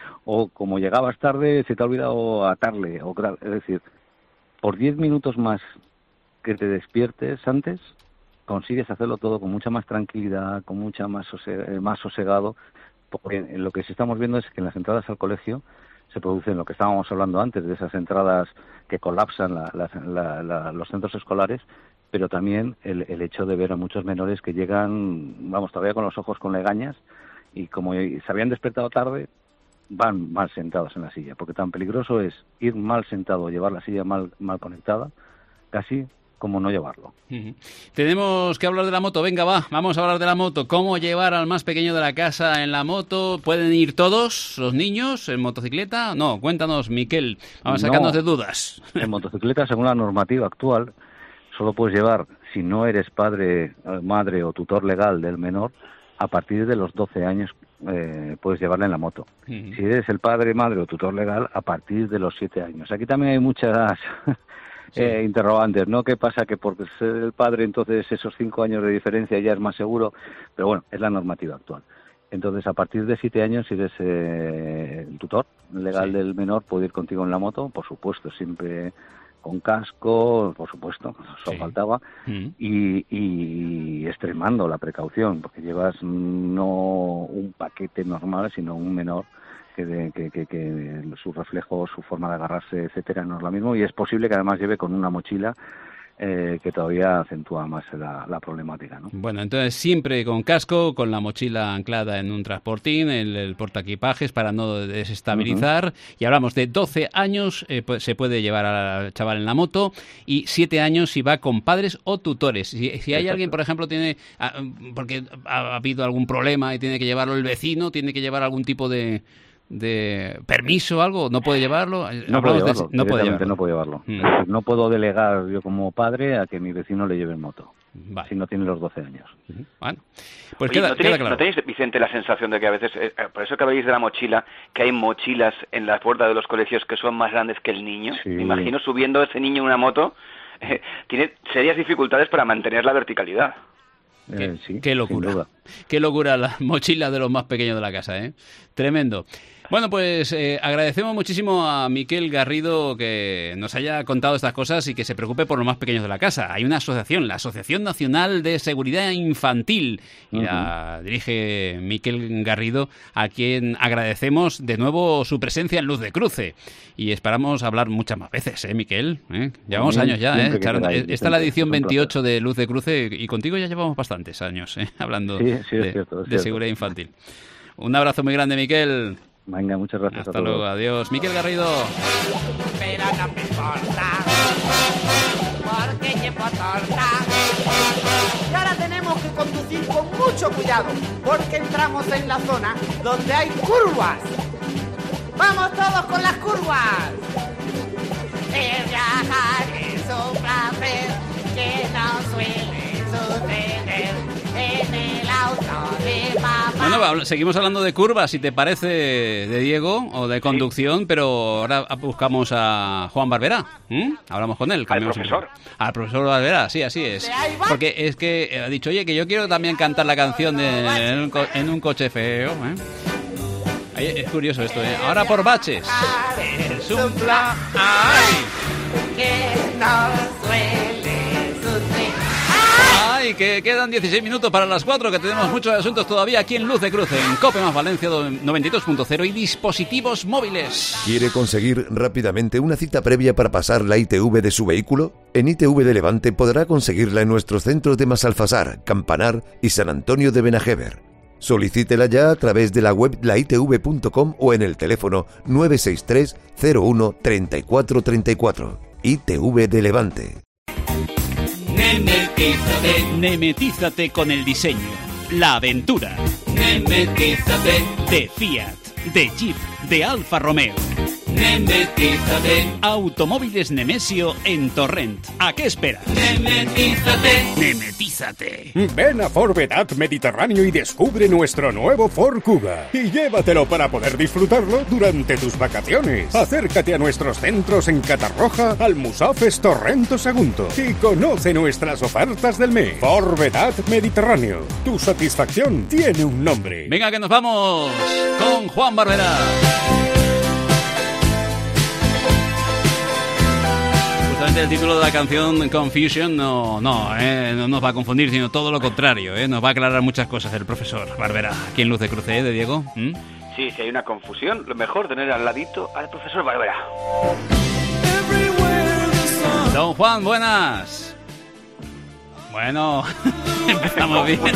O como llegabas tarde, se te ha olvidado atarle. O, gra- es decir, por diez minutos más que te despiertes antes, consigues hacerlo todo con mucha más tranquilidad, con mucha más, sose- eh, más sosegado, porque en lo que sí estamos viendo es que en las entradas al colegio se producen lo que estábamos hablando antes, de esas entradas que colapsan la- la- la- la- los centros escolares, pero también el, el hecho de ver a muchos menores que llegan, vamos, todavía con los ojos con legañas, y como se habían despertado tarde, van mal sentados en la silla, porque tan peligroso es ir mal sentado o llevar la silla mal, mal conectada, casi como no llevarlo. Ujú. Tenemos que hablar de la moto. Venga, va, vamos a hablar de la moto. ¿Cómo llevar al más pequeño de la casa en la moto? ¿Pueden ir todos los niños en motocicleta? No, cuéntanos, Miquel. Vamos a sacarnos No. de dudas. En motocicleta, según la normativa actual, solo puedes llevar, si no eres padre, eh, madre o tutor legal del menor, a partir de los doce años eh, puedes llevarle en la moto. Ujú. Si eres el padre, madre o tutor legal, a partir de los siete años. Aquí también hay muchas eh, interrogantes, ¿no? ¿Qué pasa? Que por ser el padre, entonces esos cinco años de diferencia ya es más seguro, pero bueno, es la normativa actual. Entonces, a partir de siete años, si eres eh, el tutor legal Sí. del menor, puede ir contigo en la moto, por supuesto, siempre con casco, por supuesto, eso Sí. faltaba, Mm. y, y extremando la precaución, porque llevas no un paquete normal, sino un menor que, de, que, que, que su reflejo, su forma de agarrarse, etcétera, no es lo mismo, y es posible que además lleve con una mochila eh, que todavía acentúa más la, la problemática, ¿no? Bueno, entonces siempre con casco, con la mochila anclada en un transportín, el, el portaequipajes para no desestabilizar. Y hablamos de doce años, eh, pues, se puede llevar al chaval en la moto, y siete años si va con padres o tutores. Si, si hay Exacto. alguien, por ejemplo, tiene ah, porque ha habido algún problema y tiene que llevarlo el vecino, tiene que llevar algún tipo de de permiso o algo, no puede llevarlo. No Hablamos puede de- llevarlo, no puede directamente llevarlo. no puede llevarlo. Mm. Es decir, no puedo delegar yo como padre a que mi vecino le lleve en moto, Vale. si no tiene los doce años. Bueno, pues Oye, queda, ¿no, tenéis, queda claro. ¿no tenéis, Vicente, la sensación de que a veces, eh, por eso que habéis de la mochila, que hay mochilas en la puerta de los colegios que son más grandes que el niño? Sí. Me imagino subiendo ese niño en una moto, eh, tiene serias dificultades para mantener la verticalidad. Qué, Eh, sí, qué sin locura. duda. Qué locura la mochila de los más pequeños de la casa, ¿eh? Tremendo. Bueno, pues eh, agradecemos muchísimo a Miquel Garrido que nos haya contado estas cosas y que se preocupe por los más pequeños de la casa. Hay una asociación, la Asociación Nacional de Seguridad Infantil, y la dirige Miquel Garrido, a quien agradecemos de nuevo su presencia en Luz de Cruce. Y esperamos hablar muchas más veces, ¿eh, Miquel? ¿Eh? Llevamos Bien, años ya, ¿eh? siempre que Charlando- queráis, Esta es la Vicente, edición es un placer. veintiocho de Luz de Cruce y contigo ya llevamos bastantes años, ¿eh? Hablando Sí, sí, es de, cierto, es de cierto. seguridad infantil. Un abrazo muy grande, Miquel. Venga, muchas gracias Hasta a todos. luego, adiós. Miquel Garrido. Pero no me importa, porque llevo torta. Y ahora tenemos que conducir con mucho cuidado, porque entramos en la zona donde hay curvas. ¡Vamos todos con las curvas! El viajar es un placer que no suele suceder en el auto de papá. Bueno, va, seguimos hablando de curvas, si te parece, de Diego, o de conducción, pero ahora buscamos a Juan Barberá. ¿m? Hablamos con él. cambiamos profesor. un poco. Al profesor Barberá, sí, así es. Porque es que ha dicho, oye, que yo quiero también cantar la canción de En un, co- en un coche feo. ¿eh? Ahí es curioso esto, ¿eh? Ahora por baches. Es un plan. ¡Ay! Que no suele suceder que quedan dieciséis minutos para las cuatro, que tenemos muchos asuntos todavía aquí en Luz de Cruce, en Cope más Valencia noventa y dos punto cero y dispositivos móviles. ¿Quiere conseguir rápidamente una cita previa para pasar la I T V de su vehículo? En I T V de Levante podrá conseguirla en nuestros centros de Masalfasar, Campanar y San Antonio de Benajever. Solicítela ya a través de la web la i t v punto com o en el teléfono nueve seis tres cero uno treinta y cuatro treinta y cuatro. I T V de Levante. Nemetízate. Nemetízate con el diseño, la aventura. Nemetízate. De Fiat, de Jeep, de Alfa Romeo. Nemetízate. Automóviles Nemesio en Torrent. ¿A qué esperas? Nemetízate. Nemetízate. Ven a Ford Vedat Mediterráneo y descubre nuestro nuevo Ford Kuga. Y llévatelo para poder disfrutarlo durante tus vacaciones. Acércate a nuestros centros en Catarroja, Almusafes, Torrent o Sagunto. Y conoce nuestras ofertas del mes. Ford Vedat Mediterráneo. Tu satisfacción tiene un nombre. Venga, que nos vamos con Juan Barberá. El título de la canción Confusion no, no, eh, no nos va a confundir, sino todo lo contrario, eh, nos va a aclarar muchas cosas el profesor Barberá. Aquí en Luz de Cruce, ¿eh, de Diego? ¿Mm? Sí, si hay una confusión, lo mejor tener al ladito al profesor Barberá. Don Juan, buenas. Bueno, empezamos bien.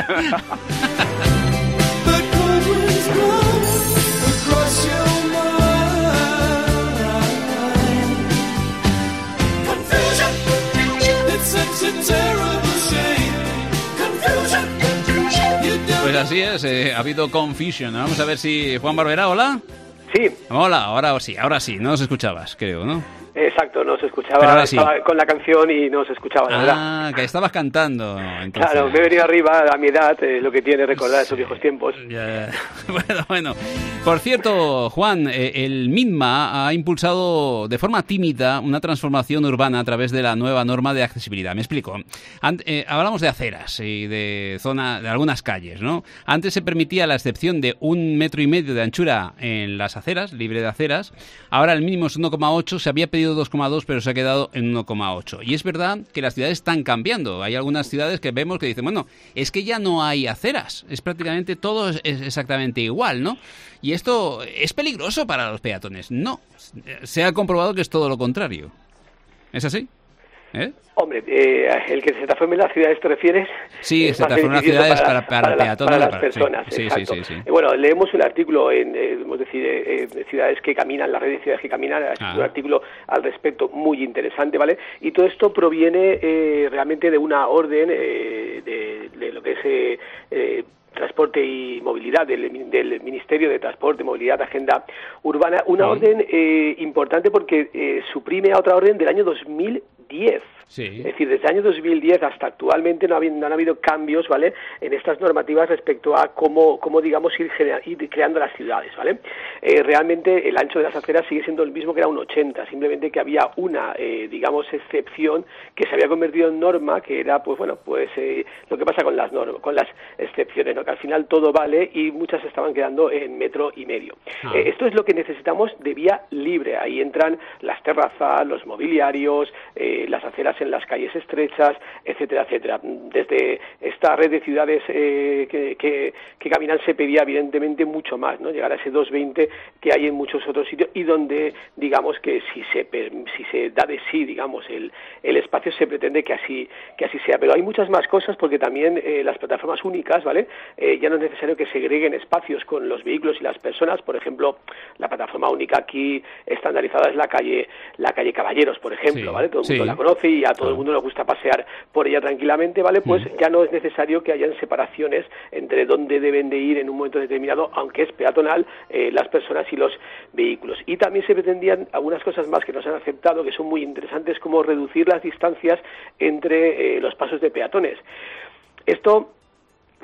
Pues así es, eh, ha habido confusion. Vamos a ver si... Juan Barberá, ¿hola? Sí. Hola, ahora sí, ahora sí, no nos escuchabas, creo, ¿no? Exacto, no se escuchaba, sí. Estaba con la canción y no se escuchaba, la ah, verdad. Ah, que estabas cantando, entonces. Claro, me he venido arriba a mi edad, eh, lo que tiene recordar esos viejos tiempos. Ya, bueno, bueno. Por cierto, Juan, eh, el MINMA ha impulsado de forma tímida una transformación urbana a través de la nueva norma de accesibilidad. Me explico. Ant- eh, hablamos de aceras y de zona, de algunas calles, ¿no? Antes se permitía la excepción de un metro y medio de anchura en las aceras, libre de aceras. Ahora el mínimo es uno coma ocho, se había pedido dos coma dos, pero se ha quedado en uno coma ocho. Y es verdad que las ciudades están cambiando. Hay algunas ciudades que vemos que dicen, bueno, es que ya no hay aceras. Es prácticamente todo es exactamente igual, ¿no? Y esto es peligroso para los peatones. No. Se ha comprobado que es todo lo contrario. ¿Es así? ¿Eh? Hombre, eh, el que se transforme en las ciudades, ¿te refieres? Sí, se transforma en las ciudades para, para, para peatones. Para las para, personas, sí, exacto. Sí, sí, sí, sí. Eh, bueno, leemos un artículo en, eh, es decir, eh, eh, ciudades que caminan, la red de ciudades que caminan, ah. un artículo al respecto muy interesante, ¿vale? Y todo esto proviene eh, realmente de una orden eh, de, de lo que es... Eh, eh, Transporte y Movilidad, del, del Ministerio de Transporte, Movilidad, Agenda Urbana, una uh-huh. orden eh, importante porque eh, suprime a otra orden del año dos mil diez. Sí. Es decir, desde el año dos mil diez hasta actualmente no, ha, no han habido cambios, ¿vale?, en estas normativas respecto a cómo, cómo digamos, ir, ir creando las ciudades, ¿vale? Eh, realmente el ancho de las aceras sigue siendo el mismo que era un ochenta, simplemente que había una, eh, digamos, excepción que se había convertido en norma, que era, pues bueno, pues eh, lo que pasa con las normas, con las excepciones, ¿no?, que al final todo vale y muchas se estaban quedando en metro y medio. Ah. Eh, esto es lo que necesitamos de vía libre. Ahí entran las terrazas, los mobiliarios, eh, las aceras en las calles estrechas, etcétera, etcétera. Desde esta red de ciudades eh, que, que, que caminan se pedía evidentemente mucho más, ¿no?, llegar a ese doscientos veinte que hay en muchos otros sitios y donde, digamos, que si se si se da de sí, digamos, el, el espacio, se pretende que así que así sea. Pero hay muchas más cosas porque también eh, las plataformas únicas, ¿vale?, eh, ya no es necesario que segreguen espacios con los vehículos y las personas. Por ejemplo, la plataforma única aquí estandarizada es la calle la calle Caballeros, por ejemplo, sí, ¿vale? Todo el mundo sí. la conoce y a todo el mundo le gusta pasear por ella tranquilamente, ¿vale? Pues mm. ya no es necesario que hayan separaciones entre dónde deben de ir en un momento determinado, aunque es peatonal, eh, las personas y los vehículos. Y también se pretendían algunas cosas más que nos han aceptado, que son muy interesantes, como reducir las distancias entre eh, los pasos de peatones. Esto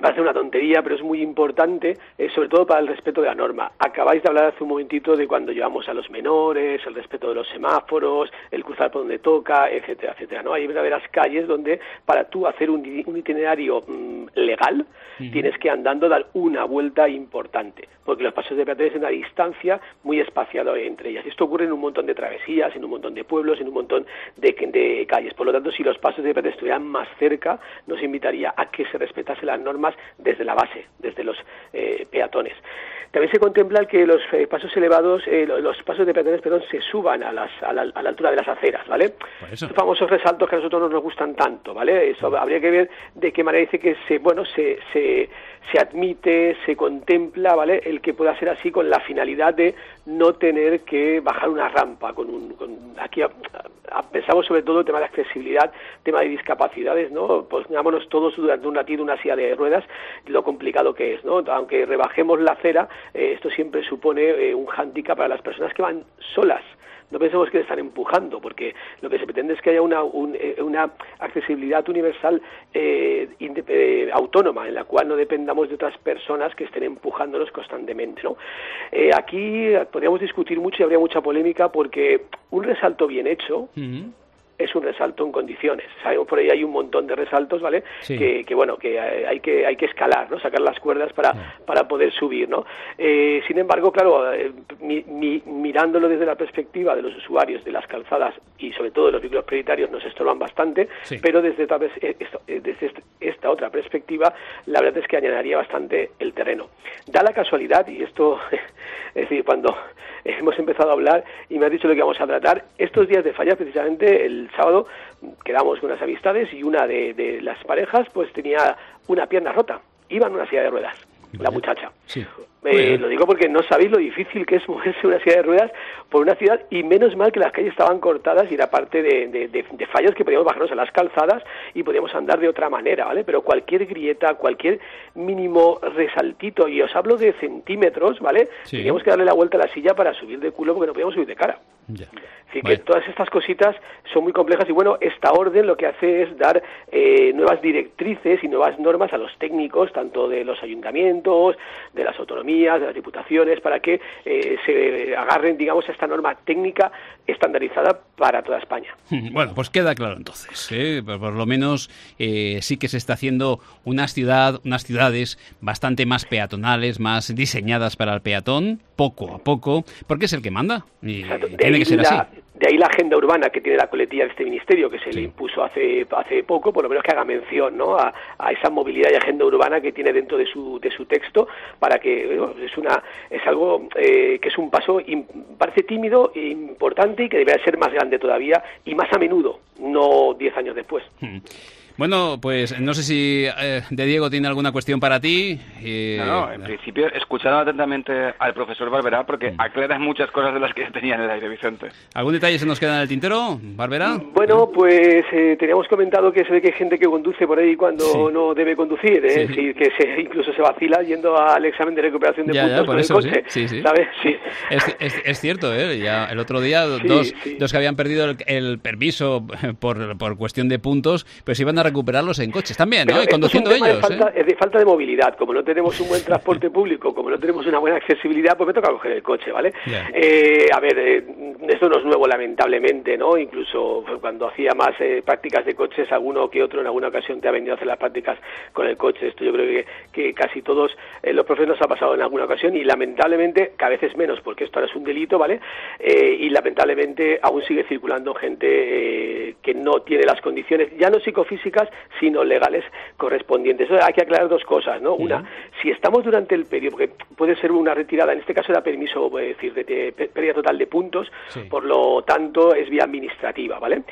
Parece una tontería, pero es muy importante, eh, sobre todo para el respeto de la norma. Acabáis de hablar hace un momentito de cuando llevamos a los menores, el respeto de los semáforos, el cruzar por donde toca, etcétera, etcétera, ¿no? Hay verdaderas calles donde para tú hacer un, un itinerario mmm, legal, uh-huh. tienes que andando dar una vuelta importante, porque los pasos de peatones tienen una distancia muy espaciada entre ellas. Esto ocurre en un montón de travesías, en un montón de pueblos, en un montón de, de calles. Por lo tanto, si los pasos de peatones estuvieran más cerca, nos invitaría a que se respetase las normas desde la base, desde los eh, peatones. También se contempla que los eh, pasos elevados, eh, los pasos de peatones, perdón, se suban a, las, a, la, a la altura de las aceras, ¿vale? Esos famosos resaltos que a nosotros no nos gustan tanto, ¿vale? Eso habría que ver de qué manera dice que se, bueno, se, se, se admite, se contempla, ¿vale? El que pueda ser así con la finalidad de no tener que bajar una rampa con un, con, aquí a, a, pensamos sobre todo el tema de accesibilidad, tema de discapacidades, ¿no? Pues pongámonos todos durante un ratito una silla de ruedas, lo complicado que es, ¿no? Aunque rebajemos la acera, eh, esto siempre supone eh, un hándicap para las personas que van solas. No pensemos que le están empujando, porque lo que se pretende es que haya una, un, eh, una accesibilidad universal eh, inde, eh, autónoma, en la cual no dependamos de otras personas que estén empujándonos constantemente, ¿no? Eh, aquí podríamos discutir mucho y habría mucha polémica, porque un resalto bien hecho... Uh-huh. es un resalto en condiciones. Sabemos por ahí hay un montón de resaltos, ¿vale? Sí. Que, que bueno, que hay que hay que escalar, ¿no? Sacar las cuerdas para, sí. para poder subir, ¿no? Eh, sin embargo, claro, eh, mi, mi, mirándolo desde la perspectiva de los usuarios de las calzadas y sobre todo de los vehículos prioritarios nos estorban bastante, sí. pero desde esta, desde esta otra perspectiva, la verdad es que añadiría bastante el terreno. Da la casualidad, y esto, es decir, cuando hemos empezado a hablar y me has dicho lo que vamos a tratar, estos días de fallas, precisamente el sábado quedamos con unas amistades y una de, de las parejas pues tenía una pierna rota, iba en una silla de ruedas, la muchacha. Sí. Eh, lo digo porque no sabéis lo difícil que es moverse en una silla de ruedas por una ciudad, y menos mal que las calles estaban cortadas y era parte de, de, de, de fallas que podíamos bajarnos a las calzadas y podíamos andar de otra manera, ¿vale? Pero cualquier grieta, cualquier mínimo resaltito, y os hablo de centímetros, ¿vale? Sí. Teníamos que darle la vuelta a la silla para subir de culo porque no podíamos subir de cara. Ya. Así que todas estas cositas son muy complejas y bueno, esta orden lo que hace es dar eh, nuevas directrices y nuevas normas a los técnicos, tanto de los ayuntamientos, de las autonomías, de las diputaciones, para que eh, se agarren, digamos, a esta norma técnica estandarizada para toda España. Bueno, pues queda claro entonces, ¿eh? por, por lo menos eh, sí que se está haciendo unas, ciudad, unas ciudades bastante más peatonales, más diseñadas para el peatón, poco a poco, porque es el que manda y tiene que ser la, así. De ahí la agenda urbana que tiene la coletilla de este ministerio, que se sí. le impuso hace hace poco, por lo menos que haga mención, ¿no? a, a esa movilidad y agenda urbana que tiene dentro de su de su texto, para que bueno, es una es algo eh, que es un paso in, parece tímido e importante y que debería ser más grande todavía y más a menudo, no diez años después. Hmm. Bueno, pues no sé si eh, de Diego tiene alguna cuestión para ti. Eh, no, no, en principio escuchando atentamente al profesor Barberá, porque mm. aclaras muchas cosas de las que tenía en el aire, Vicente. ¿Algún detalle se nos queda en el tintero, Barberá? Bueno, pues eh, teníamos comentado que se ve que hay gente que conduce por ahí cuando sí. no debe conducir, ¿eh? sí. Sí, que se, incluso se vacila yendo al examen de recuperación de ya, puntos ya, por con eso, el coche, sí. Sí, sí. ¿sabes? Sí. Es, es, es cierto, ¿eh? Ya el otro día sí, dos, sí. dos que habían perdido el, el permiso por, por cuestión de puntos, pues iban a recuperarlos en coche también, ¿no? Pero y conduciendo es un tema ellos. De falta, ¿eh? de falta de movilidad. Como no tenemos un buen transporte público, como no tenemos una buena accesibilidad, pues me toca coger el coche, ¿vale? Yeah. Eh, a ver, eh, esto no es nuevo, lamentablemente, ¿no? Incluso cuando hacía más eh, prácticas de coches, alguno que otro en alguna ocasión te ha venido a hacer las prácticas con el coche. Esto yo creo que, que casi todos eh, los profes nos ha pasado en alguna ocasión y lamentablemente cada vez es menos, porque esto ahora es un delito, ¿vale? Eh, y lamentablemente aún sigue circulando gente eh, que no tiene las condiciones, ya no psicofísicas, sino legales correspondientes. Eso hay que aclarar dos cosas, ¿no? Una, si estamos durante el periodo, porque puede ser una retirada, en este caso da permiso, es decir, de, de pérdida total de puntos, sí. por lo tanto es vía administrativa, ¿vale?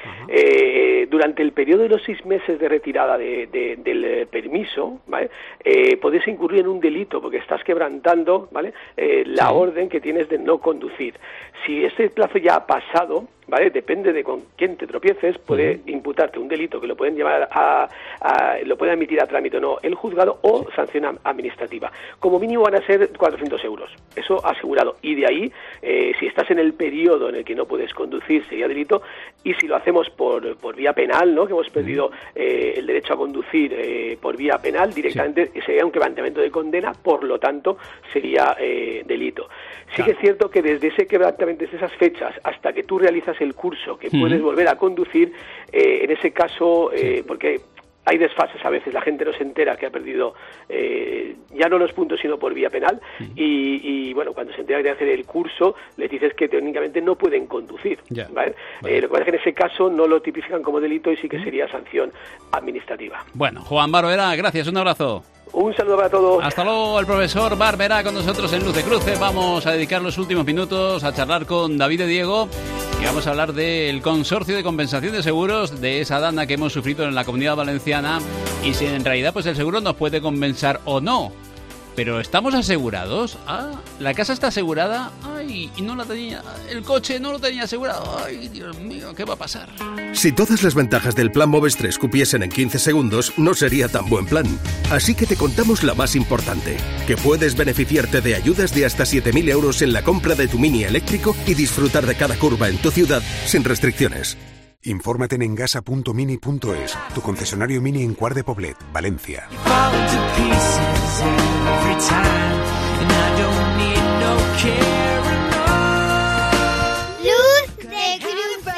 Eh, durante el periodo de los seis meses de retirada de, de, del permiso, ¿vale? Eh, podés incurrir en un delito porque estás quebrantando, ¿vale? Eh, la sí. orden que tienes de no conducir. Si ese plazo ya ha pasado, ¿vale? Depende de con quién te tropieces, puede uh-huh. imputarte un delito que lo pueden llevar a, a lo pueden emitir a trámite o no el juzgado o sí. sanción administrativa. Como mínimo van a ser cuatrocientos euros, eso asegurado. Y de ahí, eh, si estás en el periodo en el que no puedes conducir, sería delito. Y si lo hacemos por, por vía penal, ¿no? Que hemos perdido eh, el derecho a conducir eh, por vía penal, directamente sí. sería un quebrantamiento de condena, por lo tanto sería eh, delito. Sí claro. que es cierto que desde ese quebrantamiento, desde esas fechas, hasta que tú realizas el curso, que uh-huh. puedes volver a conducir, eh, en ese caso, eh, sí. porque hay desfases a veces, la gente no se entera que ha perdido eh, ya no los puntos sino por vía penal uh-huh. y, y bueno, cuando se entera que tiene que hacer el curso les dices que técnicamente no pueden conducir, yeah. ¿vale? Vale. Eh, lo que pasa es que en ese caso no lo tipifican como delito y sí que sería sanción administrativa. Bueno, Juan Barbera, gracias, un abrazo. Un saludo para todos. Hasta luego, el profesor Barbera con nosotros en Luz de Cruce. Vamos a dedicar los últimos minutos a charlar con David de Diego y vamos a hablar del consorcio de compensación de seguros, de esa dana que hemos sufrido en la Comunidad Valenciana y si en realidad pues el seguro nos puede compensar o no. Pero ¿estamos asegurados? Ah, la casa está asegurada. Ay, y no la tenía. El coche no lo tenía asegurado. Ay, Dios mío, ¿qué va a pasar? Si todas las ventajas del plan Moves tres cupiesen en quince segundos, no sería tan buen plan. Así que te contamos la más importante: que puedes beneficiarte de ayudas de hasta siete mil euros en la compra de tu Mini eléctrico y disfrutar de cada curva en tu ciudad sin restricciones. Infórmate en engasa punto mini punto es, tu concesionario Mini en Cuart de Poblet, Valencia. Luz de Cruce.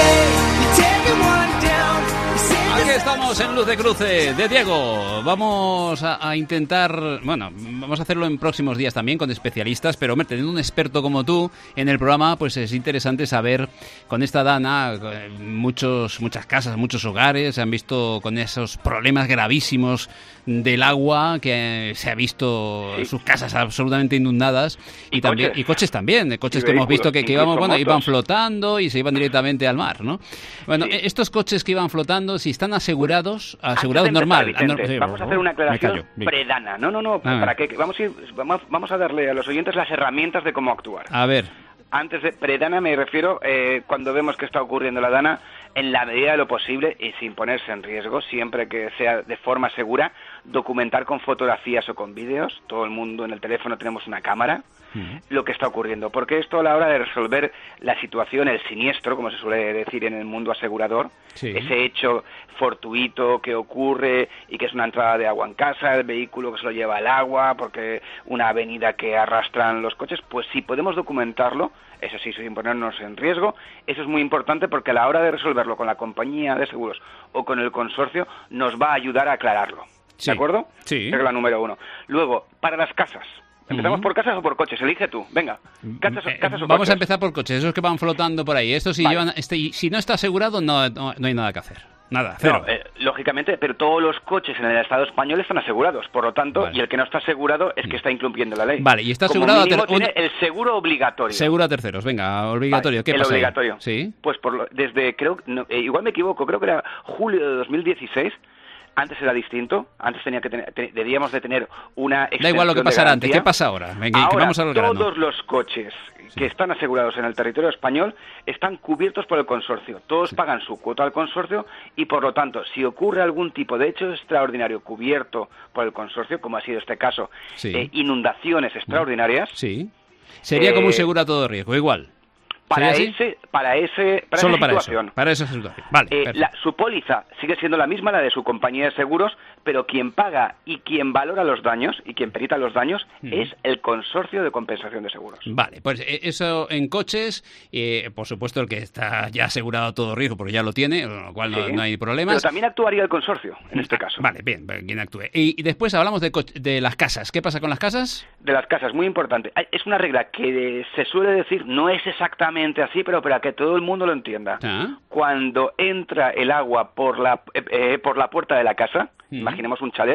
Aquí estamos en Luz de Cruce de Diego. Vamos a, a intentar, bueno, vamos a hacerlo en próximos días también con especialistas, pero hombre, teniendo un experto como tú en el programa, pues es interesante saber con esta dana, muchos, muchas casas, muchos hogares se han visto con esos problemas gravísimos del agua, que se ha visto sí. sus casas absolutamente inundadas y, y también coches. y coches también, coches y que hemos visto que, que íbamos, bueno, iban flotando y se iban directamente al mar, ¿no? Bueno, sí. estos coches que iban flotando, si están asegurados, asegurados normal. Vicente, no, sí, vamos a hacer una aclaración predana. No, no, no, ah, para que vamos a ir, vamos, vamos a darle a los oyentes las herramientas de cómo actuar. A ver. Antes de predana me refiero eh, cuando vemos que está ocurriendo la dana, en la medida de lo posible y sin ponerse en riesgo, siempre que sea de forma segura, documentar con fotografías o con vídeos. Todo el mundo en el teléfono tenemos una cámara. Uh-huh. Lo que está ocurriendo, porque esto a la hora de resolver la situación, el siniestro, como se suele decir en el mundo asegurador, sí. ese hecho fortuito que ocurre y que es una entrada de agua en casa, el vehículo que se lo lleva el agua, porque una avenida que arrastran los coches, pues si podemos documentarlo, eso sí, sin ponernos en riesgo, eso es muy importante porque a la hora de resolverlo con la compañía de seguros o con el consorcio, nos va a ayudar a aclararlo. Sí. ¿De acuerdo? Sí. Regla número uno. Luego, para las casas. ¿Empezamos uh-huh. por casas o por coches? Elige tú. Venga. Casas, eh, casas o Vamos coches. a empezar por coches, esos que van flotando por ahí. Esto si vale. llevan, este, si no está asegurado, no, no, no hay nada que hacer. Nada, cero. No, eh, lógicamente, pero todos los coches en el Estado español están asegurados, por lo tanto, vale. y el que no está asegurado es que está incumpliendo la ley. Vale, y está Como asegurado... mínimo a ter- tiene el seguro obligatorio. Seguro a terceros, venga, obligatorio. Vale, ¿Qué el pasa obligatorio. Ahí? ¿Sí? Pues por lo, desde, creo, no, eh, igual me equivoco, creo que era julio de dos mil dieciséis. Antes era distinto, antes tenía que tener, te, debíamos de tener una extensión. Da igual lo que pasara antes, ¿qué pasa ahora? Venga, ahora, que vamos al grano. Todos los coches sí. que están asegurados en el territorio español están cubiertos por el consorcio. Todos sí. pagan su cuota al consorcio y, por lo tanto, si ocurre algún tipo de hecho extraordinario cubierto por el consorcio, como ha sido este caso, sí. eh, inundaciones extraordinarias... Sí. Sería eh, como un seguro a todo riesgo, igual. Para ese, para ese, para Solo esa para situación. Eso, para esa situación. Vale. Eh, la, su póliza sigue siendo la misma, la de su compañía de seguros, pero quien paga y quien valora los daños y quien perita los daños uh-huh. es el consorcio de compensación de seguros. Vale, pues eso en coches, eh, por supuesto el que está ya asegurado a todo riesgo, porque ya lo tiene, con lo cual no, sí. no hay problemas. Pero también actuaría el consorcio en este caso. Vale, bien, quien actúe. Y, y después hablamos de, co- de las casas. ¿Qué pasa con las casas? De las casas, muy importante. Es una regla que se suele decir, no es exactamente así, pero para que todo el mundo lo entienda. ¿Ah? Cuando entra el agua por la eh, por la puerta de la casa, uh-huh. imaginemos un chalet,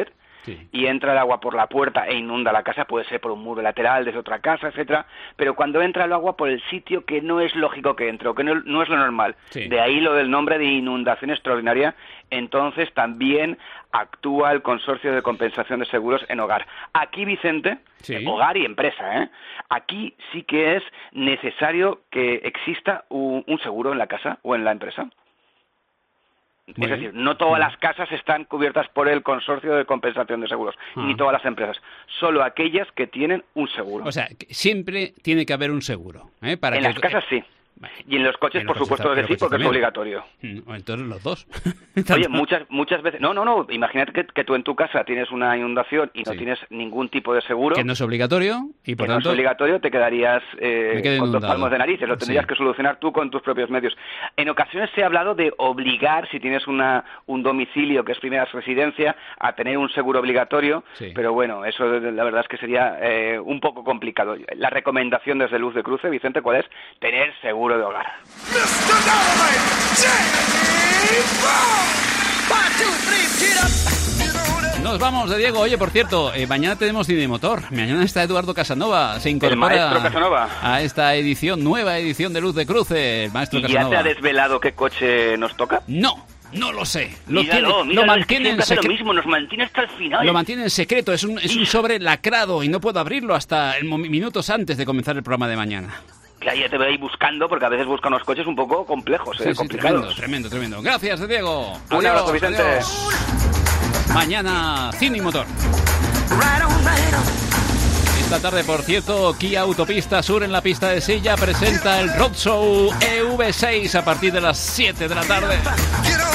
Sí. y entra el agua por la puerta e inunda la casa, puede ser por un muro lateral desde otra casa, etcétera, pero cuando entra el agua por el sitio que no es lógico que entre, o que no, no es lo normal, Sí. de ahí lo del nombre de inundación extraordinaria, entonces también actúa el Consorcio de Compensación de Seguros en Hogar. Aquí, Vicente, Sí. hogar y empresa, ¿eh? Aquí sí que es necesario que exista un, un seguro en la casa o en la empresa. Muy Es bien. decir, no todas las casas están cubiertas por el Consorcio de Compensación de Seguros, Ah. ni todas las empresas, solo aquellas que tienen un seguro. O sea, que siempre tiene que haber un seguro. ¿eh? Para en que... las casas sí. Y en los coches, En los por coches supuesto ta- que en sí, los coches porque es también. obligatorio. Mm, o entonces los dos. Oye, muchas muchas veces... No, no, no. Imagínate que, que tú en tu casa tienes una inundación y no Sí. tienes ningún tipo de seguro. Que no es obligatorio y por que no tanto... es obligatorio, te quedarías eh, Me quedo con dos inundado. palmos de narices. Lo tendrías Sí. que solucionar tú con tus propios medios. En ocasiones se ha hablado de obligar, si tienes una un domicilio que es primera residencia, a tener un seguro obligatorio, Sí. pero bueno, eso la verdad es que sería eh, un poco complicado. La recomendación desde Luz de Cruce, Vicente, ¿cuál es? Tener seguro de hogar. Nos vamos de Diego. Oye, por cierto, eh, mañana tenemos Cine Motor. Mañana está Eduardo Casanova. Se incorpora El maestro Casanova. a esta edición, nueva edición de Luz de Cruce. El maestro ¿Y ya Casanova. te ha desvelado qué coche nos toca? No, no lo sé. Lo, Míralo, tiene, míralo, lo es que mantiene en siempre hace lo secreto. mismo, nos mantiene hasta el final. Lo mantiene en secreto. Es un, es un sobre lacrado y no puedo abrirlo hasta el mo- minutos antes de comenzar el programa de mañana. Que ya te veo ahí buscando, porque a veces buscan unos coches un poco complejos, Sí, eh, sí, complicados. tremendo, tremendo, tremendo. Gracias, Diego. Un Adiós, abrazo, Vicente. adiós. Mañana, Cine y Motor. Esta tarde, por cierto, Kia Autopista Sur en la pista de Silla presenta el Roadshow E V seis a partir de las siete de la tarde.